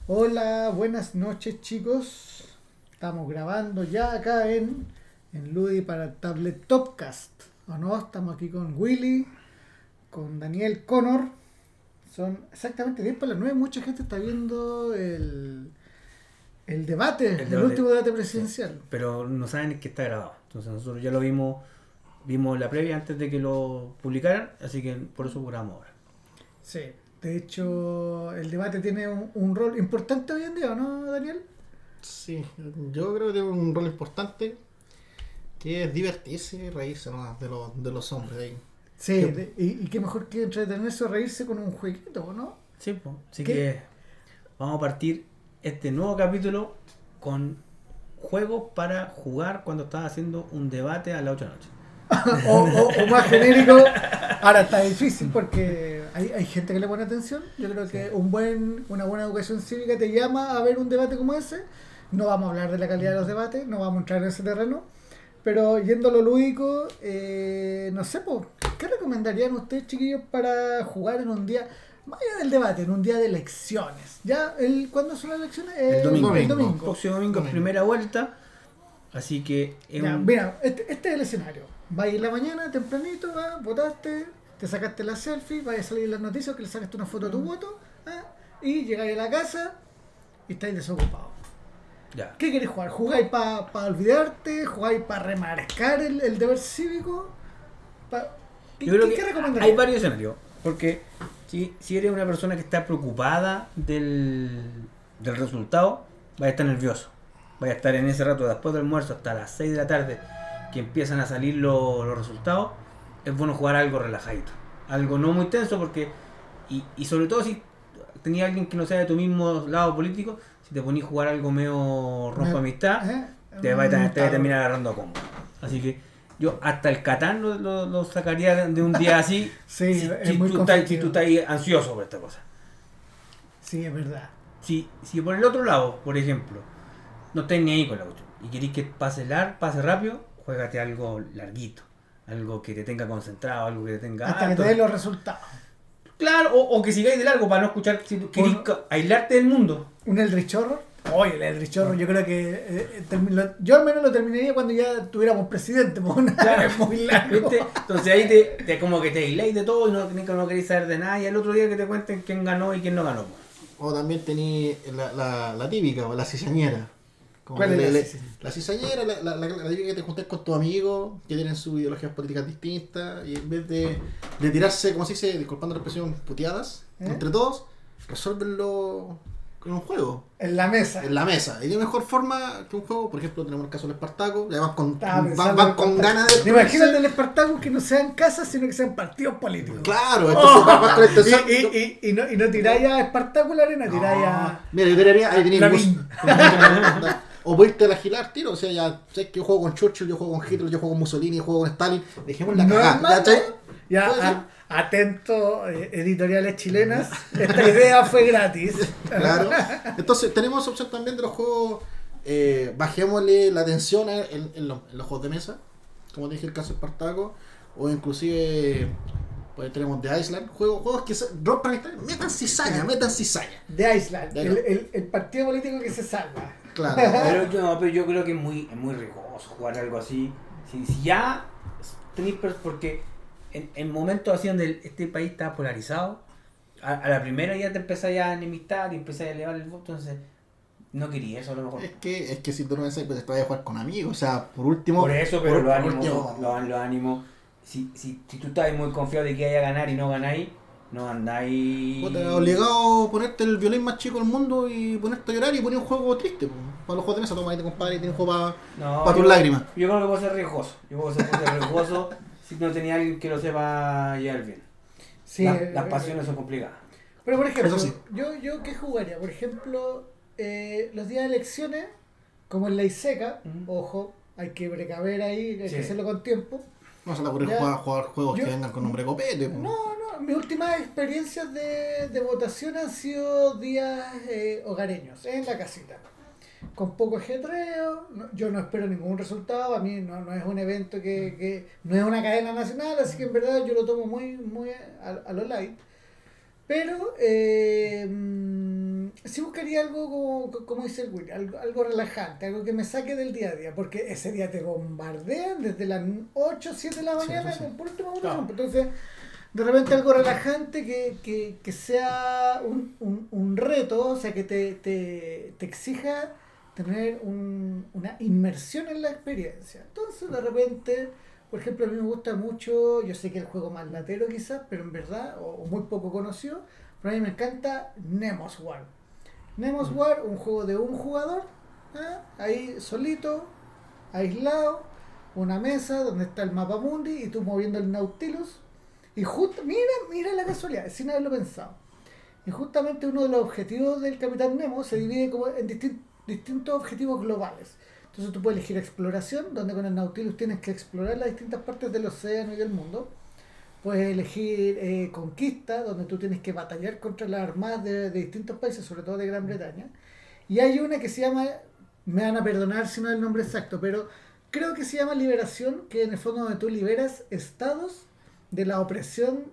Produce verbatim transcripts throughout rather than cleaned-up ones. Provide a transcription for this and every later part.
Hola, buenas noches chicos. Estamos grabando ya acá en, en Ludi para Tablet Topcast. ¿O no? Estamos aquí con Willy, con Daniel Connor. Son exactamente diez para las nueve. Mucha gente está viendo el, el debate, El el, debate, último debate sí, presidencial. pero no saben que está grabado. Entonces nosotros ya lo vimos, vimos la previa antes de que lo publicaran, así que por eso grabamos ahora. Sí, de hecho el debate tiene un, un rol importante hoy en día, ¿no, Daniel? Sí, yo creo que tiene un rol importante que es divertirse y reírse nomás de los, de los hombres ahí. Sí, ¿Qué? de- y, y qué mejor que entretenerse o reírse con un jueguito, ¿no? Sí, pues. Así ¿Qué? que vamos a partir este nuevo capítulo con juegos para jugar cuando estás haciendo un debate a las ocho de la noche. o, o- o más genérico. Ahora está difícil porque hay, hay gente que le pone atención. Yo creo que un buen, una buena educación cívica te llama a ver un debate como ese. No vamos a hablar de la calidad de los debates, no vamos a entrar en ese terreno. Pero yendo a lo lúdico, eh, no sé, po, ¿qué recomendarían ustedes, chiquillos, para jugar en un día, más allá del debate, en un día de elecciones? ¿Ya? El, ¿Cuándo son las elecciones? El Eh, domingo. El El domingo. próximo domingo es Domingo. primera vuelta, así que es Ya, un... mira, este, este es el escenario. Vas a ir en la mañana, tempranito, ¿va? Votaste, te sacaste la selfie, vas a salir en las noticias que le sacaste una foto a tu voto, ¿ah? Y llegáis a la casa y estáis desocupados. Ya. ¿Qué querés jugar? ¿Jugáis para pa olvidarte? ¿Jugáis para remarcar el, el deber cívico? Pa- ¿Qué, Yo creo qué- que qué recomendarías? hay varios escenarios, porque si, si eres una persona que está preocupada del, del resultado, vas a estar nervioso. Vas a estar en ese rato después del almuerzo hasta las seis de la tarde que empiezan a salir lo- los resultados. Es bueno jugar algo relajadito, algo no muy tenso, porque y, y sobre todo si tenías alguien que no sea de tu mismo lado político, si te ponís a jugar algo medio rompa amistad, ¿Eh? te va a, te va a Mm, terminar agarrando a combo. Así que yo hasta el Catán lo, lo- lo sacaría de un día así. Sí, si, es si muy tú estás, si conflictivo. tú estás ahí ansioso por esta cosa. Sí, es verdad. Si, si por el otro lado, por ejemplo, no estás ni ahí con la cuestión y querés que pase lar, pase rápido, juégate algo larguito. Algo que te tenga concentrado, algo que te tenga Hasta que harto. te den los resultados. Claro, o, o que sigáis de largo para no escuchar. Si tú querés O- ca- aislarte del mundo. ¿Un Eldritch Horror? Oye, el Eldritch Horror yo creo que eh, eh, termi- lo- yo al menos lo terminaría cuando ya tuviéramos presidente, porque Claro. es muy largo. ¿Viste? Entonces ahí te, te como que te aisláis de todo y no, no, no queréis saber de nada. Y el otro día que te cuenten quién ganó y quién no ganó. O también tení la, la, la típica, o la cizañera. Como ¿Cuál que es le- la le- cizañera? La cizañera, la, la, la, la típica que te juntas con tus amigos que tienen sus ideologías políticas distintas y en vez de, de tirarse, como se dice, disculpando la expresión, puteadas ¿Eh? entre todos, resuelvenlo con un juego. En la mesa. En la mesa. Y de mejor forma que un juego, por ejemplo, tenemos el caso del Espartaco, y además con, Estaba van, pensando van en con Espartaco. ganas de. Imagínate el Espartaco que no sean casas, sino que sean partidos políticos. Claro, entonces vas con la intención. y, y, y, y no, y no tiráis a Espartaco en la arena, tiráis a. Mira, yo tiraría, ahí tenéis La bus- Vin. O puedes irte a la girar, tiro. O sea, ya sé que yo juego con Churchill, yo juego con Hitler, yo juego con Mussolini, yo juego con Stalin. Dejemos la No es cagada, malo. ¿cachai? Ya, Puede ser. a- atento, eh, editoriales chilenas. Esta idea fue gratis. Claro. Entonces, tenemos opción también de los juegos. Eh, bajémosle la tensión en, en los, en los juegos de mesa. Como te dije, el caso de Espartaco. O inclusive. Pues tenemos The Island. Juegos, juegos que se rompan esta- metan cizaña, metan cizaña. De Island, De el, Island. el, el partido político que se salva. Claro. Pero yo, no, pero yo creo que es muy, es muy riesgoso jugar algo así. Si, si ya tenéis. per- Porque en, en momentos así donde el- este país está polarizado, a, a la primera ya te empezáis a enemistar y empezáis a elevar el voto, entonces no quería eso a lo mejor. Es que, es que si tú no pensás, pues te vas a jugar con amigos. O sea, por último. Por eso, pero por- los por ánimos, último- los, los ánimos, si, si, si tú estás muy confiado de que vaya a ganar y no ganáis, no andáis. Puta, obligado a ponerte el violín más chico del mundo y ponerte a llorar y poner un juego triste. Po. Para los juegos de mesa, toma ahí te compadre y tienes un juego para No, tus yo- lágrimas. Yo creo que puede ser riesgoso. Yo creo que puede ser riesgoso si no tenía alguien que lo sepa llevar bien. Sí, Las- eh, las pasiones son complicadas. Pero por ejemplo, Eso sí. yo, yo ¿qué jugaría? Por ejemplo, eh, los días de elecciones, como en la ISECA, Ujú. ojo, hay que precaver ahí, hay Sí. que hacerlo con tiempo. No se te ocurre Ya. jugar, jugar juegos Yo- que vengan con nombre copete. Po. No, no, mis últimas experiencias de, de votación han sido días eh, hogareños, en la casita. Con poco ajetreo, no- yo no espero ningún resultado, a mí no, no es un evento que, que no es una cadena nacional, así que en verdad yo lo tomo muy, muy a, a lo light. Pero eh, mm, sí buscaría algo como, como dice el Willy, algo, algo relajante, algo que me saque del día a día, porque ese día te bombardean desde las ocho, siete de la mañana, Sí, sí, sí. por último, Claro. entonces de repente algo relajante que, que, que sea un, un, un reto, o sea, que te, te, te exija tener un, una inmersión en la experiencia. Entonces, de repente, por ejemplo, a mí me gusta mucho, yo sé que el juego más latero quizás, pero en verdad, o, o muy poco conocido, pero a mí me encanta Nemo's War. Nemo's War, un juego de un jugador, ¿ah? Ahí solito, aislado, una mesa donde está el mapa mundi y tú moviendo el Nautilus. Y justo, mira, mira la casualidad, sin haberlo pensado. Y justamente uno de los objetivos del Capitán Nemo se divide como en distin- distintos objetivos globales. Entonces tú puedes elegir exploración, donde con el Nautilus tienes que explorar las distintas partes del océano y del mundo. Puedes elegir eh, conquista, donde tú tienes que batallar contra las armadas de, de distintos países, sobre todo de Gran Bretaña. Y hay una que se llama, me van a perdonar si no es el nombre exacto, pero creo que se llama liberación, que en el fondo donde tú liberas estados de la opresión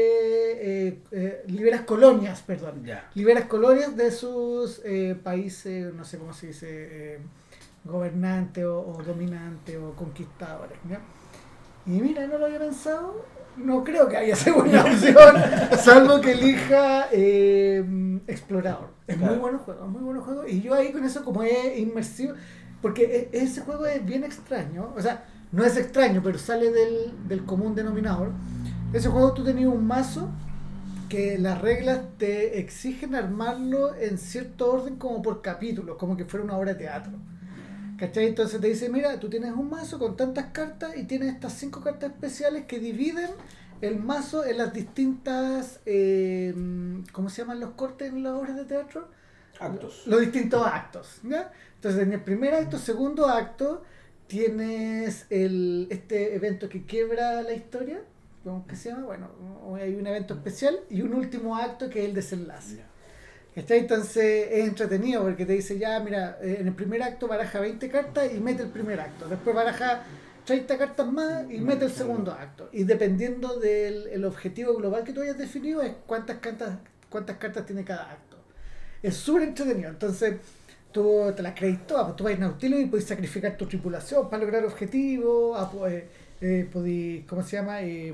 de eh, eh, liberas colonias, perdón, Ya. liberas colonias de sus eh, países, no sé cómo se dice, eh, gobernantes o, o dominantes o conquistadores, ¿ya? Y mira, no lo había pensado, no creo que haya segunda opción, salvo que elija eh, explorador. Es Claro. muy bueno juego, es muy bueno juego, y yo ahí con eso como es inmersivo, porque e- ese juego es bien extraño, o sea, no es extraño, pero sale del, del común denominador. Ese juego tú tenías un mazo que las reglas te exigen armarlo en cierto orden como por capítulos, como que fuera una obra de teatro. ¿Cachai? Entonces te dice, mira, tú tienes un mazo con tantas cartas y tienes estas cinco cartas especiales que dividen el mazo en las distintas, eh, ¿cómo se llaman los cortes en las obras de teatro? Actos. Los distintos actos, ¿ya? Entonces en el primer acto, segundo acto, tienes el este evento que quiebra la historia, ¿cómo que se llama? Bueno, hay un evento especial y un último acto que es el desenlace. Ya. ¿Cachai? Entonces es entretenido porque te dice ya, mira, eh, en el primer acto baraja veinte cartas y mete el primer acto. Después baraja treinta cartas más y mete el segundo acto. Y dependiendo del el objetivo global que tú hayas definido es cuántas cartas, cuántas cartas tiene cada acto. Es súper entretenido. Entonces tú te las crees todas, pues tú vas a Nautilus y puedes sacrificar tu tripulación para lograr objetivos, a, eh, eh, podís, ¿cómo se llama? Eh,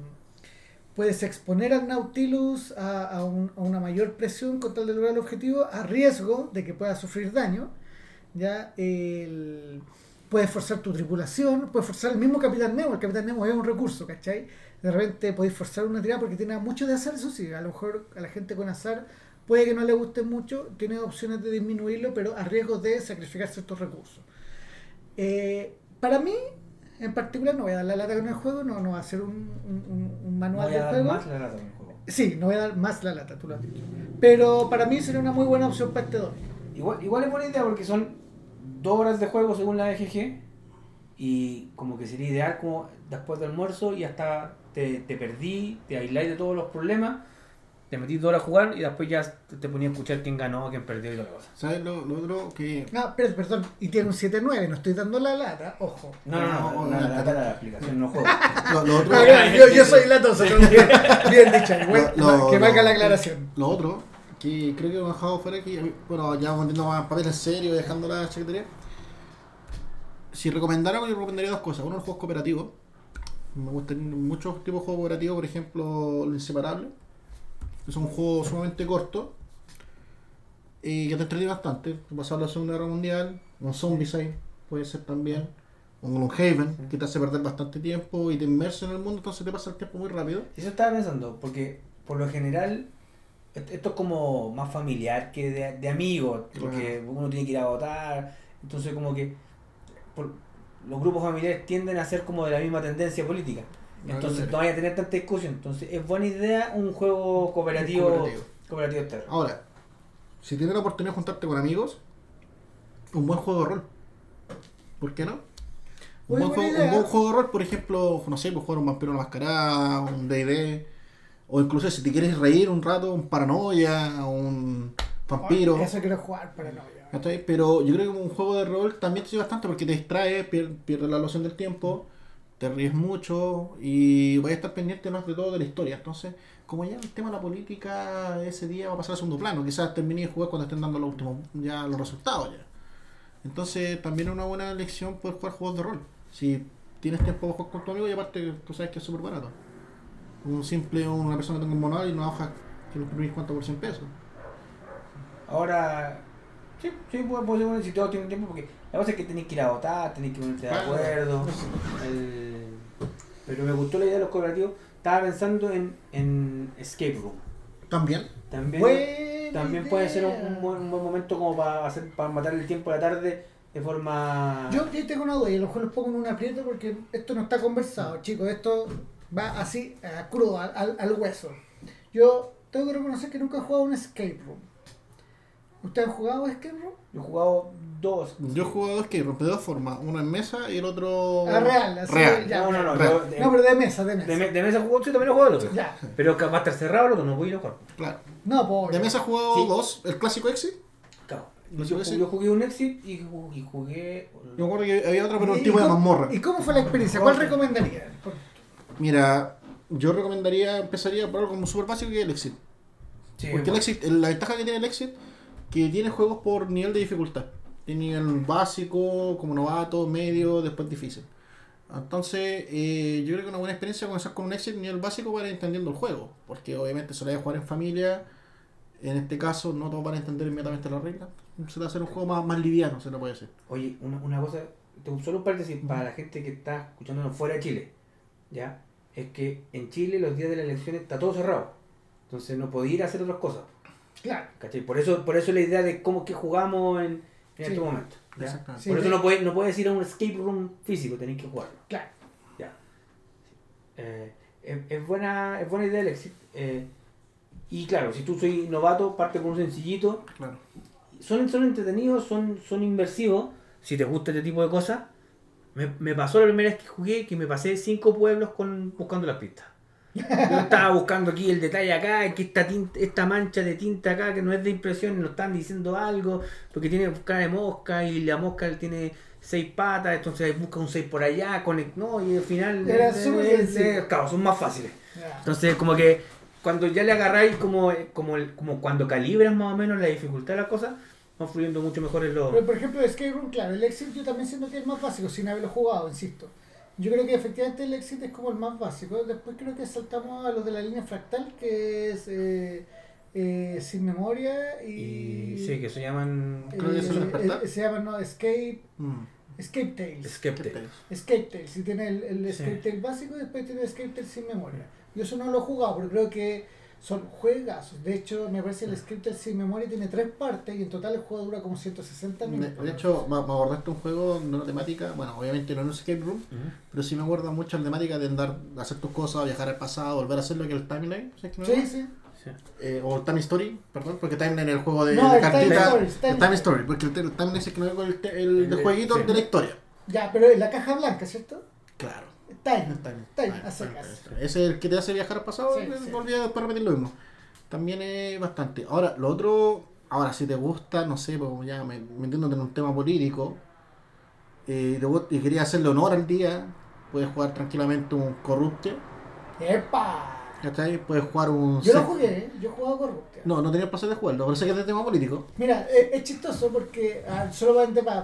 puedes exponer al Nautilus a, a, un, a una mayor presión con tal de lograr el objetivo, a riesgo de que pueda sufrir daño. Ya el, puedes forzar tu tripulación, puedes forzar el mismo Capitán Nemo. El Capitán Nemo es un recurso, ¿cachai? De repente podéis forzar una tirada porque tiene mucho de azar, eso sí. A lo mejor a la gente con azar puede que no le guste mucho, tiene opciones de disminuirlo, pero a riesgo de sacrificar ciertos recursos. Eh, para mí, en particular, no voy a dar la lata con el juego, no, no va a ser un, un, un manual Voy a del dar juego. más la lata con el juego. Sí, no voy a dar más la lata, tú lo has dicho. Pero para mí sería una muy buena opción para este domingo. Igual, igual es buena idea porque son dos horas de juego según la B G G y como que sería ideal como después del almuerzo y hasta te, te perdí, te aisláis de todos los problemas, te metí dos horas a jugar y después ya te, te ponías a escuchar quién ganó, quién perdió y toda la cosa. ¿Sabes lo, lo otro que... No, pero, perdón, y tiene un siete nueve, no estoy dando la lata, ojo. No, no, no, no, la lata de la aplicación, no juego. Lo, lo otro, Ah, bien, yo, yo soy latoso, bien, bien dicho, igual, Lo- lo- que valga lo- la aclaración. lo otro, que creo que lo he dejado fuera aquí, bueno, ya vamos metiendo más papel en serio y dejando la chaquetería. Si recomendara, yo recomendaría dos cosas. Uno, los juegos cooperativos. Me gustan muchos tipos de juegos cooperativos, por ejemplo, Lo Inseparable. Es un juego sumamente corto y que te entretiene bastante. Pasar la Segunda Guerra Mundial, un Zombicide puede ser también, un Gloomhaven, que te hace perder bastante tiempo y te inmersa en el mundo, entonces te pasa el tiempo muy rápido. Eso estaba pensando, porque por lo general est- esto es como más familiar que de, de amigos, porque uno tiene que ir a votar, entonces como que por- los grupos familiares tienden a ser como de la misma tendencia política. Entonces no vaya a tener tanta discusión. Entonces es buena idea un juego cooperativo. Un cooperativo. Cooperativo externo. Ahora, si tienes la oportunidad de juntarte con amigos, un buen juego de rol. ¿Por qué no? Un, Muy buen buena juego, un idea. buen juego de rol, por ejemplo, no sé, pues jugar un vampiro a la mascarada, un D and D, o incluso si te quieres reír un rato, un paranoia, un vampiro. Eso quiero jugar para novia. ¿Cachai? Pero yo creo que un juego de rol también te sirve bastante porque te distrae, pier- pierdes la noción del tiempo, te te ríes mucho y vas a estar pendiente más de todo de la historia. Entonces, como ya el tema de la política ese día va a pasar a segundo plano, quizás termine de jugar cuando estén dando los últimos, ya los resultados ya. Entonces, también es una buena elección poder jugar juegos de rol. Si tienes tiempo de jugar con tu amigo y aparte tú sabes que es súper barato. Un simple, una persona que tenga un manual y una hoja que lo imprimís cuánto por cien pesos. Ahora, sí, sí, puede, puede ser si todo tiene tiempo, porque la cosa es que tenés que ir a votar, tenés que ponerte de Claro. acuerdo. El... Pero me gustó la idea de los cooperativos. Estaba pensando en, en Escape Room. También. También, Buena también idea. puede ser un, un, buen, un buen momento como para hacer para matar el tiempo de la tarde de forma... Yo, yo tengo una duda y a lo mejor los pongo en un aprieto porque esto no está conversado, chicos. Esto va así, a crudo, al, al, al hueso. Yo tengo que reconocer que nunca he jugado un escape room. ¿Ustedes han jugado escape room? Yo he jugado dos. Yo he jugado escape room de dos formas, uno en mesa y el otro Ah, real, así, real. ya. No, no, no. Real. yo de, No, pero de mesa, de mesa. de, me- de mesa jugó, sí, también he jugado el otro. Ya. Pero que va a estar cerrado el otro, no voy a ir a jugar. Claro. No, pobre. De mesa he jugado Sí. dos, el clásico Exit. Claro. ¿No Yo, se jugué, yo jugué un Exit y, ju- y jugué... Yo me acuerdo que había otro, pero un ¿Y- tipo y de cómo- mazmorra. ¿Y cómo fue la experiencia? ¿Cuál recomendarías? Mira, yo recomendaría, empezaría por algo como súper básico que es el Exit. Sí, Porque el bueno. Exit, la ventaja que tiene el Exit, que tiene juegos por nivel de dificultad. Tiene nivel básico, como novato, medio, después difícil. Entonces, eh, yo creo que una buena experiencia comenzar con un Exit nivel básico para ir entendiendo el juego. Porque obviamente se lo hay a jugar en familia. En este caso, no todos van a entender inmediatamente las reglas. Se va a hacer un juego más, más liviano, se lo puede decir. Oye, una, una cosa, te- solo un paréntesis para la gente que está escuchándonos fuera de Chile, ¿ya? Es que en Chile los días de las elecciones está todo cerrado, entonces no podía ir a hacer otras cosas, Claro. ¿cachai? Por eso, por eso la idea de cómo es que jugamos en, en Sí. este momento, ¿ya? Exactamente. Sí, por eso sí. no puedes, no puedes ir a un escape room físico, tenés que jugarlo, Claro. ¿ya? Eh, es, es buena, es buena idea el Exit, eh, y claro, si tú soy novato, parte con un sencillito. Claro. Son, son entretenidos, son, son inmersivos, si te gusta este tipo de cosas. Me, me pasó la primera vez que jugué que me pasé cinco pueblos con, buscando las pistas. Yo estaba buscando aquí el detalle acá, que esta tinta, esta mancha de tinta acá que no es de impresión, nos están diciendo algo, porque tiene cara de mosca y la mosca tiene seis patas, entonces busca un seis por allá, conect- no, y al final Era eh, súper eh, sencillo. eh, claro, son más fáciles. Ya. Entonces, como que cuando ya le agarráis, como, como, el- como cuando calibras más o menos la dificultad de las cosas, van fluyendo mucho mejor en los... Pero por ejemplo, el Escape Room, claro, el Exit yo también siento que es el más básico, sin haberlo jugado, insisto. Yo creo que efectivamente el Exit es como el más básico. Después creo que saltamos a los de la línea fractal, que es eh, eh, Sin Memoria y... Y sí, que se llaman... eh, Creo que eso es despertar. eh, se llama, no, Escape... Mm. Escape Tales. Skeptic. Escape Tales, si tiene el, el Sí. Escape Tale básico y después tiene el Escape Tale Sin Memoria. Yo eso no lo he jugado, pero creo que son juegazos. De hecho, me parece el Escape Tale Sin Memoria tiene tres partes y en total el juego dura como ciento sesenta De, minutos. de hecho, me, me acordaste un juego de una temática, bueno, obviamente no en un escape room, Ujú. pero sí me acuerda mucho la temática de andar, hacer tus cosas, viajar al pasado, volver a hacer lo que es el timeline, ¿sabes qué me Sí, llama? sí. Sí. Eh, o el time story, perdón, porque timeline es el juego de, No, de el Time cartitas, Story, el Time time story, porque el, el timeline es el que no con el, te- el, El de de- jueguito sí. de la historia. Ya, pero en la caja blanca, ¿cierto? Claro. Time. El time, Time, time, a time, secas. time. Ese es el que te hace viajar al pasado Sí, y sí. volví a después repetir lo mismo. También es bastante. Ahora, lo otro, ahora si te gusta, no sé, pues ya me, metiéndote en un tema político, eh, y te gu- y querías hacerle honor al día, puedes jugar tranquilamente un Corrupte, ¡Epa! ¿cachai? Puedes jugar un... Yo lo Sec- jugué, ¿eh? Yo he jugado Corruptia. No, no tenía el placer de jugarlo, pero sé que es de tema político. Mira, eh, es chistoso porque, ah, solamente para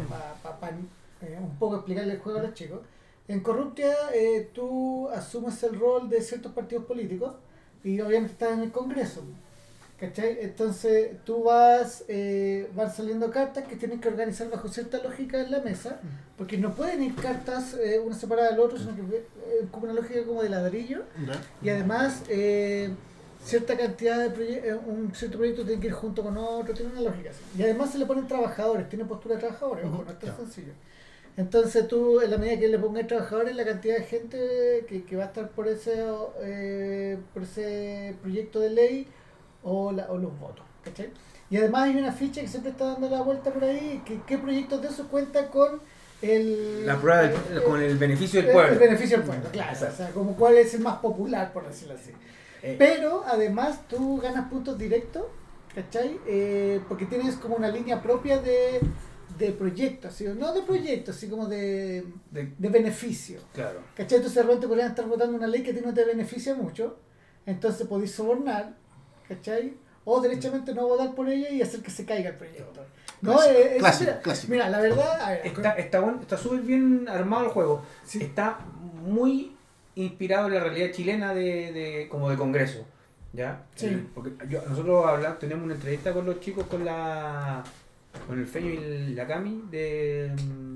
un poco explicarle el juego a los chicos, en Corruptia eh, tú asumes el rol de ciertos partidos políticos y obviamente estás en el Congreso, ¿cachai? Entonces tú vas, eh, van saliendo cartas que tienes que organizar bajo cierta lógica en la mesa, porque no pueden ir cartas eh, una separada del otro, sino que eh, como una lógica como de ladrillo. ¿Ya? Y además, eh, cierta cantidad de proyectos, un cierto proyecto tiene que ir junto con otro, tiene una lógica así. Y además se le ponen trabajadores, tiene postura de trabajadores, ojo, Ujú, no es tan claro. sencillo. Entonces tú, en la medida que le pongas trabajadores, la cantidad de gente que, que va a estar por ese eh, por ese proyecto de ley o, la, o los votos, ¿cachai? Y además hay una ficha que siempre está dando la vuelta por ahí, que qué proyectos de esos cuenta con el... La prueba del- el- con el beneficio del el- pueblo. El beneficio del pueblo, claro. Exacto. O sea, como cuál es el más popular, por decirlo así. Eh, Pero además tú ganas puntos directos, ¿cachai? Eh, porque tienes como una línea propia de, de proyectos, ¿sí? No de proyectos, así como de, De- de beneficio. Claro. ¿Cachai? Entonces de repente podrían estar votando una ley que a ti no te beneficia mucho, entonces podéis sobornar, ¿cachai? O derechamente no votar por ella y hacer que se caiga el proyecto. No, Clásico, eh, es- clásico, mira, clásico. mira, la verdad, a ver, Está, está bueno, está súper bien armado el juego. Sí. Está muy inspirado en la realidad chilena de, de como de Congreso. ¿Ya? Sí. Eh, Porque yo- nosotros hablamos, tenemos una entrevista con los chicos, con la con el Feño y el- la Cami de,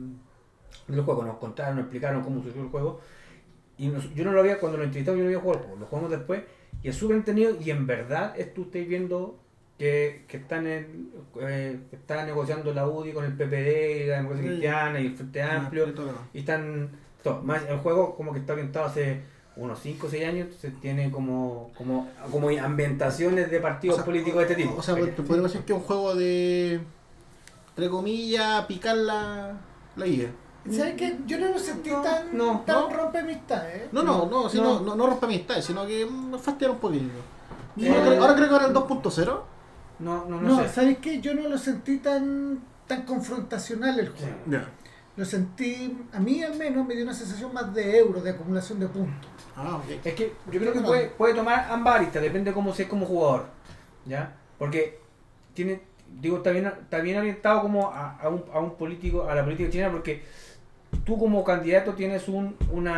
mm, de los juegos. Nos contaron, nos explicaron cómo surgió el juego. Y nos- yo no lo había, cuando lo entrevistamos, yo no había jugado el juego. Lo jugamos después y es súper entretenido. Y en verdad, es, tú estáis viendo que, que están en, eh, que está negociando la U D I con el P P D y la Democracia Sí. Cristiana y el Frente Amplio. Y están. todo, más, el juego, como que está orientado hace unos cinco o seis años, entonces tiene como, como, como ambientaciones de partidos O sea, políticos de este tipo. O sea, te podemos decir que es un juego de, entre comillas, picar la, la guía. ¿sabes qué? Yo no lo sentí No, tan, no, tan no. rompe amistades. ¿eh? No, no, no, si No. no, no, no rompe amistades, sino que me fastidia un poquito. Eh, ahora, creo- ahora creo que ahora el dos punto cero. No, no, no, No, sé. ¿sabes qué? Yo no lo sentí tan, tan confrontacional el juego. Sí. Ya. Lo sentí, a mí al menos me dio una sensación más de euro, de acumulación de puntos. Ah, ok. Es que yo creo que puede, puede tomar ambas aristas, depende de cómo seas como jugador. ¿Ya? Porque tiene, digo, está bien, está bien orientado como a, a, un, a un político, a la política chilena, porque tú como candidato tienes un,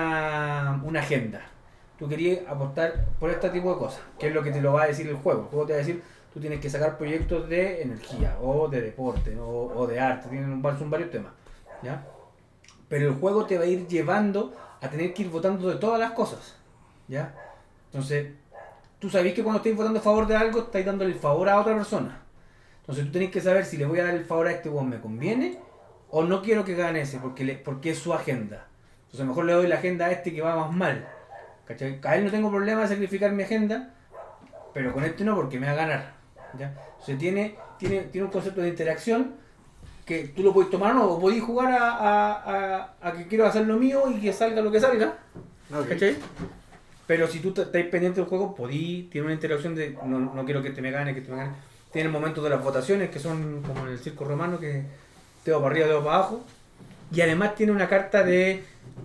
una, una agenda. Tú querías apostar por este tipo de cosas, que es lo que te lo va a decir el juego. El juego te va a decir, tú tienes que sacar proyectos de energía, o de deporte, o, o de arte, tienen un, son varios temas. ¿Ya? Pero el juego te va a ir llevando a tener que ir votando de todas las cosas. ¿Ya? Entonces, tú sabés que cuando estáis votando a favor de algo, estáis dándole el favor a otra persona. Entonces tú tenés que saber si le voy a dar el favor a este weón, ¿me conviene? O no quiero que gane ese, porque, le, porque es su agenda. Entonces mejor le doy la agenda a este que va más mal. ¿Cachai? A él no tengo problema de sacrificar mi agenda, pero con este no, porque me va a ganar. ¿Ya? Entonces tiene, tiene, tiene un concepto de interacción que tú lo puedes tomar o no, o podéis jugar a, a, a, a que quiero hacer lo mío y que salga lo que salga. Ok. ¿Cachai? Pero si tú te- estás pendiente del juego, podí, tiene una interacción de no, no quiero que te me gane, que te me gane. Tiene el momento de las votaciones, que son como en el circo romano, que dedo para arriba, dedo para abajo. Y además tiene una carta de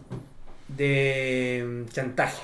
de mm, chantaje.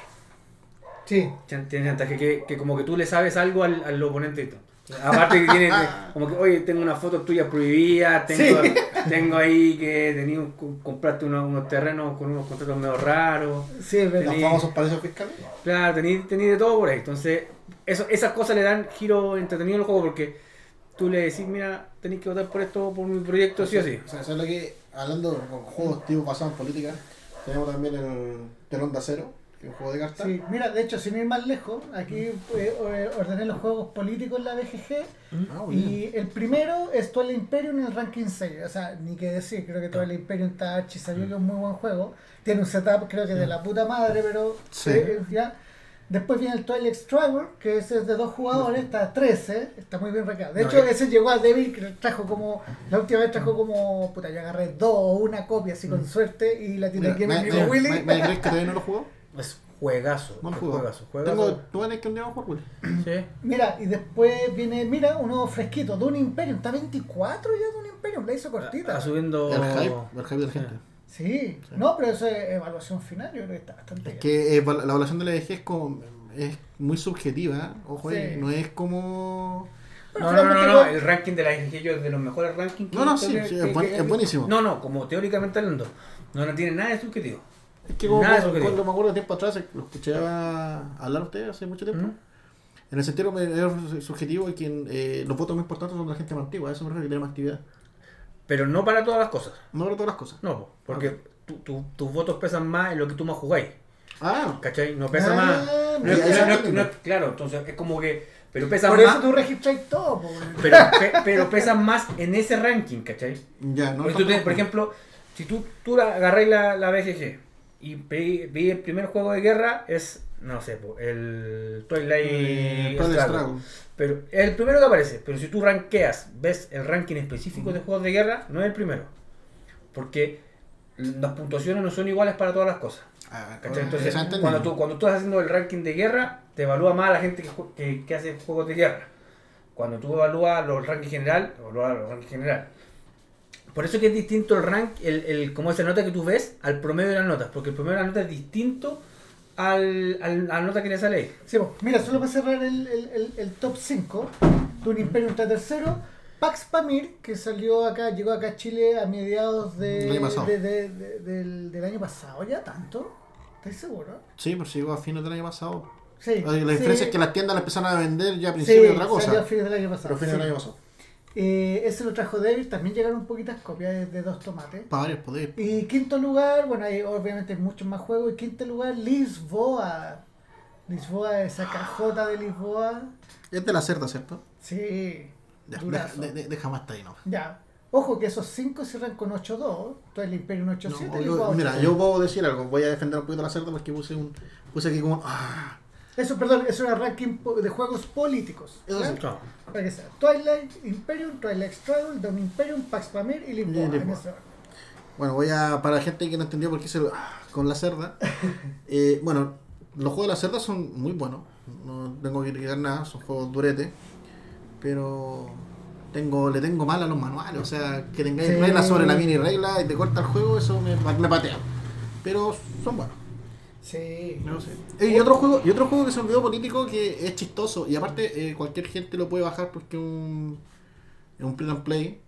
Sí. Chan- Tiene chantaje, que, que como que tú le sabes algo al, al oponente. y todo. Aparte que tiene, como que, oye, tengo una foto tuya prohibida, tengo, Sí. tengo ahí que tenías, compraste unos, unos terrenos con unos contratos medio raros. Sí, es verdad. Los Sí. famosos paraísos fiscales. Claro, tenéis tení de todo por ahí. Entonces, eso, esas cosas le dan giro entretenido al juego porque tú le decís, mira, tenéis que votar por esto, por mi proyecto, sí o sí. O sea, ¿sabes lo que? Hablando con juegos tipo basados en política, tenemos también el Telón de Acero, que es un juego de cartas. Sí, mira, de hecho, sin ir más lejos, aquí eh, eh, ordené los juegos políticos en la B G G Ah, muy bien. y el primero es Twilight Imperium en el ranking seis. O sea, ni que decir, creo que Twilight Imperium está archi, sabía que es un muy buen juego. Tiene un setup, creo que de la puta madre, pero Sí. eh, ya. Después viene el Twilight Struggle, que ese es de dos jugadores, está a trece, está muy bien recado. De No, hecho, ya- ese llegó a Devil, que trajo como, la última vez trajo como, puta, yo agarré dos o una copia así con suerte y la tiré Mira, aquí a mi ¿me- amigo me- Willy. me- ¿me crees que todavía no lo jugó? Es juegazo. No lo es jugó. juegazo, juegazo. Tengo, tú vas a tener que un día a jugar, Willy. Sí. Mira, y después viene, mira, uno fresquito, Dune Imperium, está veinticuatro ya Dune Imperium, la hizo cortita. Está subiendo. El hype, el hype de la gente. Sí, no, pero eso es evaluación final, yo creo que está bastante Es bien. que eh, la evaluación de la E G es como es muy subjetiva, ojo, Sí. eh, no es como Pero No, no, no, finalmente no, igual- el ranking de la I G G es de los mejores rankings. No, no, que- sí, que- sí, que- es buen- que- es buenísimo. No, no, como teóricamente hablando. No, no tiene nada de subjetivo. es que como Nada de cuando, subjetivo. cuando me acuerdo tiempo atrás eh, lo escuché a- hablar a ustedes hace mucho tiempo. ¿Mm? En el sentido que es subjetivo y que eh, los votos más importantes son de la gente más antigua, a eso me refiero que tiene más actividad. Pero no para todas las cosas. No para todas las cosas. No, po, porque tu- tu- tus votos pesan más en lo que tú más jugáis. Ah, ¿Cachai? No pesa Ah, más. No es- ya, no es- ya, no es- ya. no es- claro, entonces es como que. Pero pesa Por más. eso tú registras todo, po, weón. Pero, pe- pero pesan más en ese ranking, ¿cachai? ya, no Porque tú tampoco- tienes, por ejemplo, si tú, tú la- agarráis la, la B G G y veis veis el primer juego de guerra, es, no sé, po, el Twilight Eh, Twilight Struggle. Struggle. Pero es el primero que aparece. Pero si tú rankeas, ves el ranking específico de juegos de guerra, no es el primero. Porque las puntuaciones no son iguales para todas las cosas. Ah, ¿Cachai? eh, Entonces, se ha entendido. cuando tú, cuando tú estás haciendo el ranking de guerra, te evalúa más la gente que, jue- que, que hace juegos de guerra. Cuando tú evalúas los rankings general, evalúas los rankings general. Por eso que es distinto el rank, el, el como esa nota que tú ves, al promedio de las notas. Porque el promedio de las notas es distinto al, al, a la nota que le sale ahí. Sí, pues, mira, solo para cerrar el, el, el, el top cinco, Dune Imperium está tercero. Pax Pamir, que salió acá, llegó acá a Chile a mediados de, El año pasado. de, de, de- del, del año pasado, ¿ya tanto? ¿Estás seguro? Sí, pero llegó a fines del año pasado. Sí. La sí, diferencia es que las tiendas la empezaron a vender ya a sí, principios de otra cosa. salió a fines del año pasado. Pero a fines sí. del año pasado. Eh, ese lo trajo David, también llegaron poquitas copias de, de Dos Tomates. Para varios poderes. Y quinto lugar, bueno, hay obviamente muchos más juegos. Y quinto lugar, Lisboa. Lisboa, esa cajota de Lisboa. Es de la cerda, ¿cierto? Sí, Ya, durazo. de- de- deja más hasta ahí, ¿no? Ya. Ojo que esos cinco cierran con ocho dos. Entonces el Imperium ocho siete. No, y yo- Lisboa mira, ocho siete. yo puedo decir algo. Voy a defender un poquito la cerda porque puse un puse aquí como. Ah, Eso, perdón, eso era ranking po- de juegos políticos. Eso ¿ya? sí. Claro. Para que sea Twilight Imperium, Twilight Struggle, Dome Imperium, Pax Pamir y Lisboa. Y en Lisboa. ese orden. bueno, voy a. Para la gente que no entendió por qué hice ah, con la cerda. eh, bueno, los juegos de la cerda son muy buenos. No tengo que criticar nada, son juegos duretes. Pero. Tengo, le tengo mal a los manuales. O sea, que tengáis Sí. reglas sobre la mini regla y te corta el juego, eso me, me patea. Pero son buenos. Sí. No sé. Eh, y otro juego, y otro juego que se olvidó político que es chistoso. Y aparte, eh, cualquier gente lo puede bajar porque es un, es un play and play.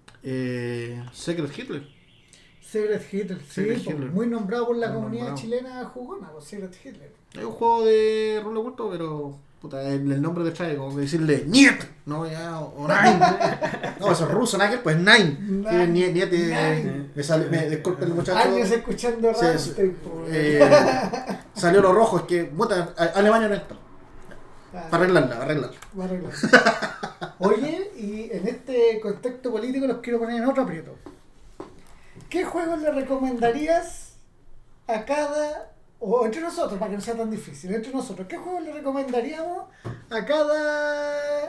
Eh, Secret Hitler. Secret Hitler, sí, Secret po, Hitler. muy nombrado por la Muy comunidad nombrado. chilena jugona, pues, Secret Hitler. Es un juego de rol oculto, pero puta, el, el nombre le trae como que decirle Niet, no, ya, o, o Nine. No, eso es ruso, nada que pues Nine. Nine. Sí, Niet, Niet, eh, Nine. me sale, me, disculpen muchachos. Años escuchando Sí, Rammstein, sí. po. Eh, salió lo rojo, es que, puta, a- Alemania no está. Ah, Para arreglarla, para arreglarla. va a arreglar. Oye, y en este contexto político los quiero poner en otro aprieto. ¿Qué juegos le recomendarías a cada, o entre nosotros, para que no sea tan difícil, entre nosotros, qué juegos le recomendaríamos a cada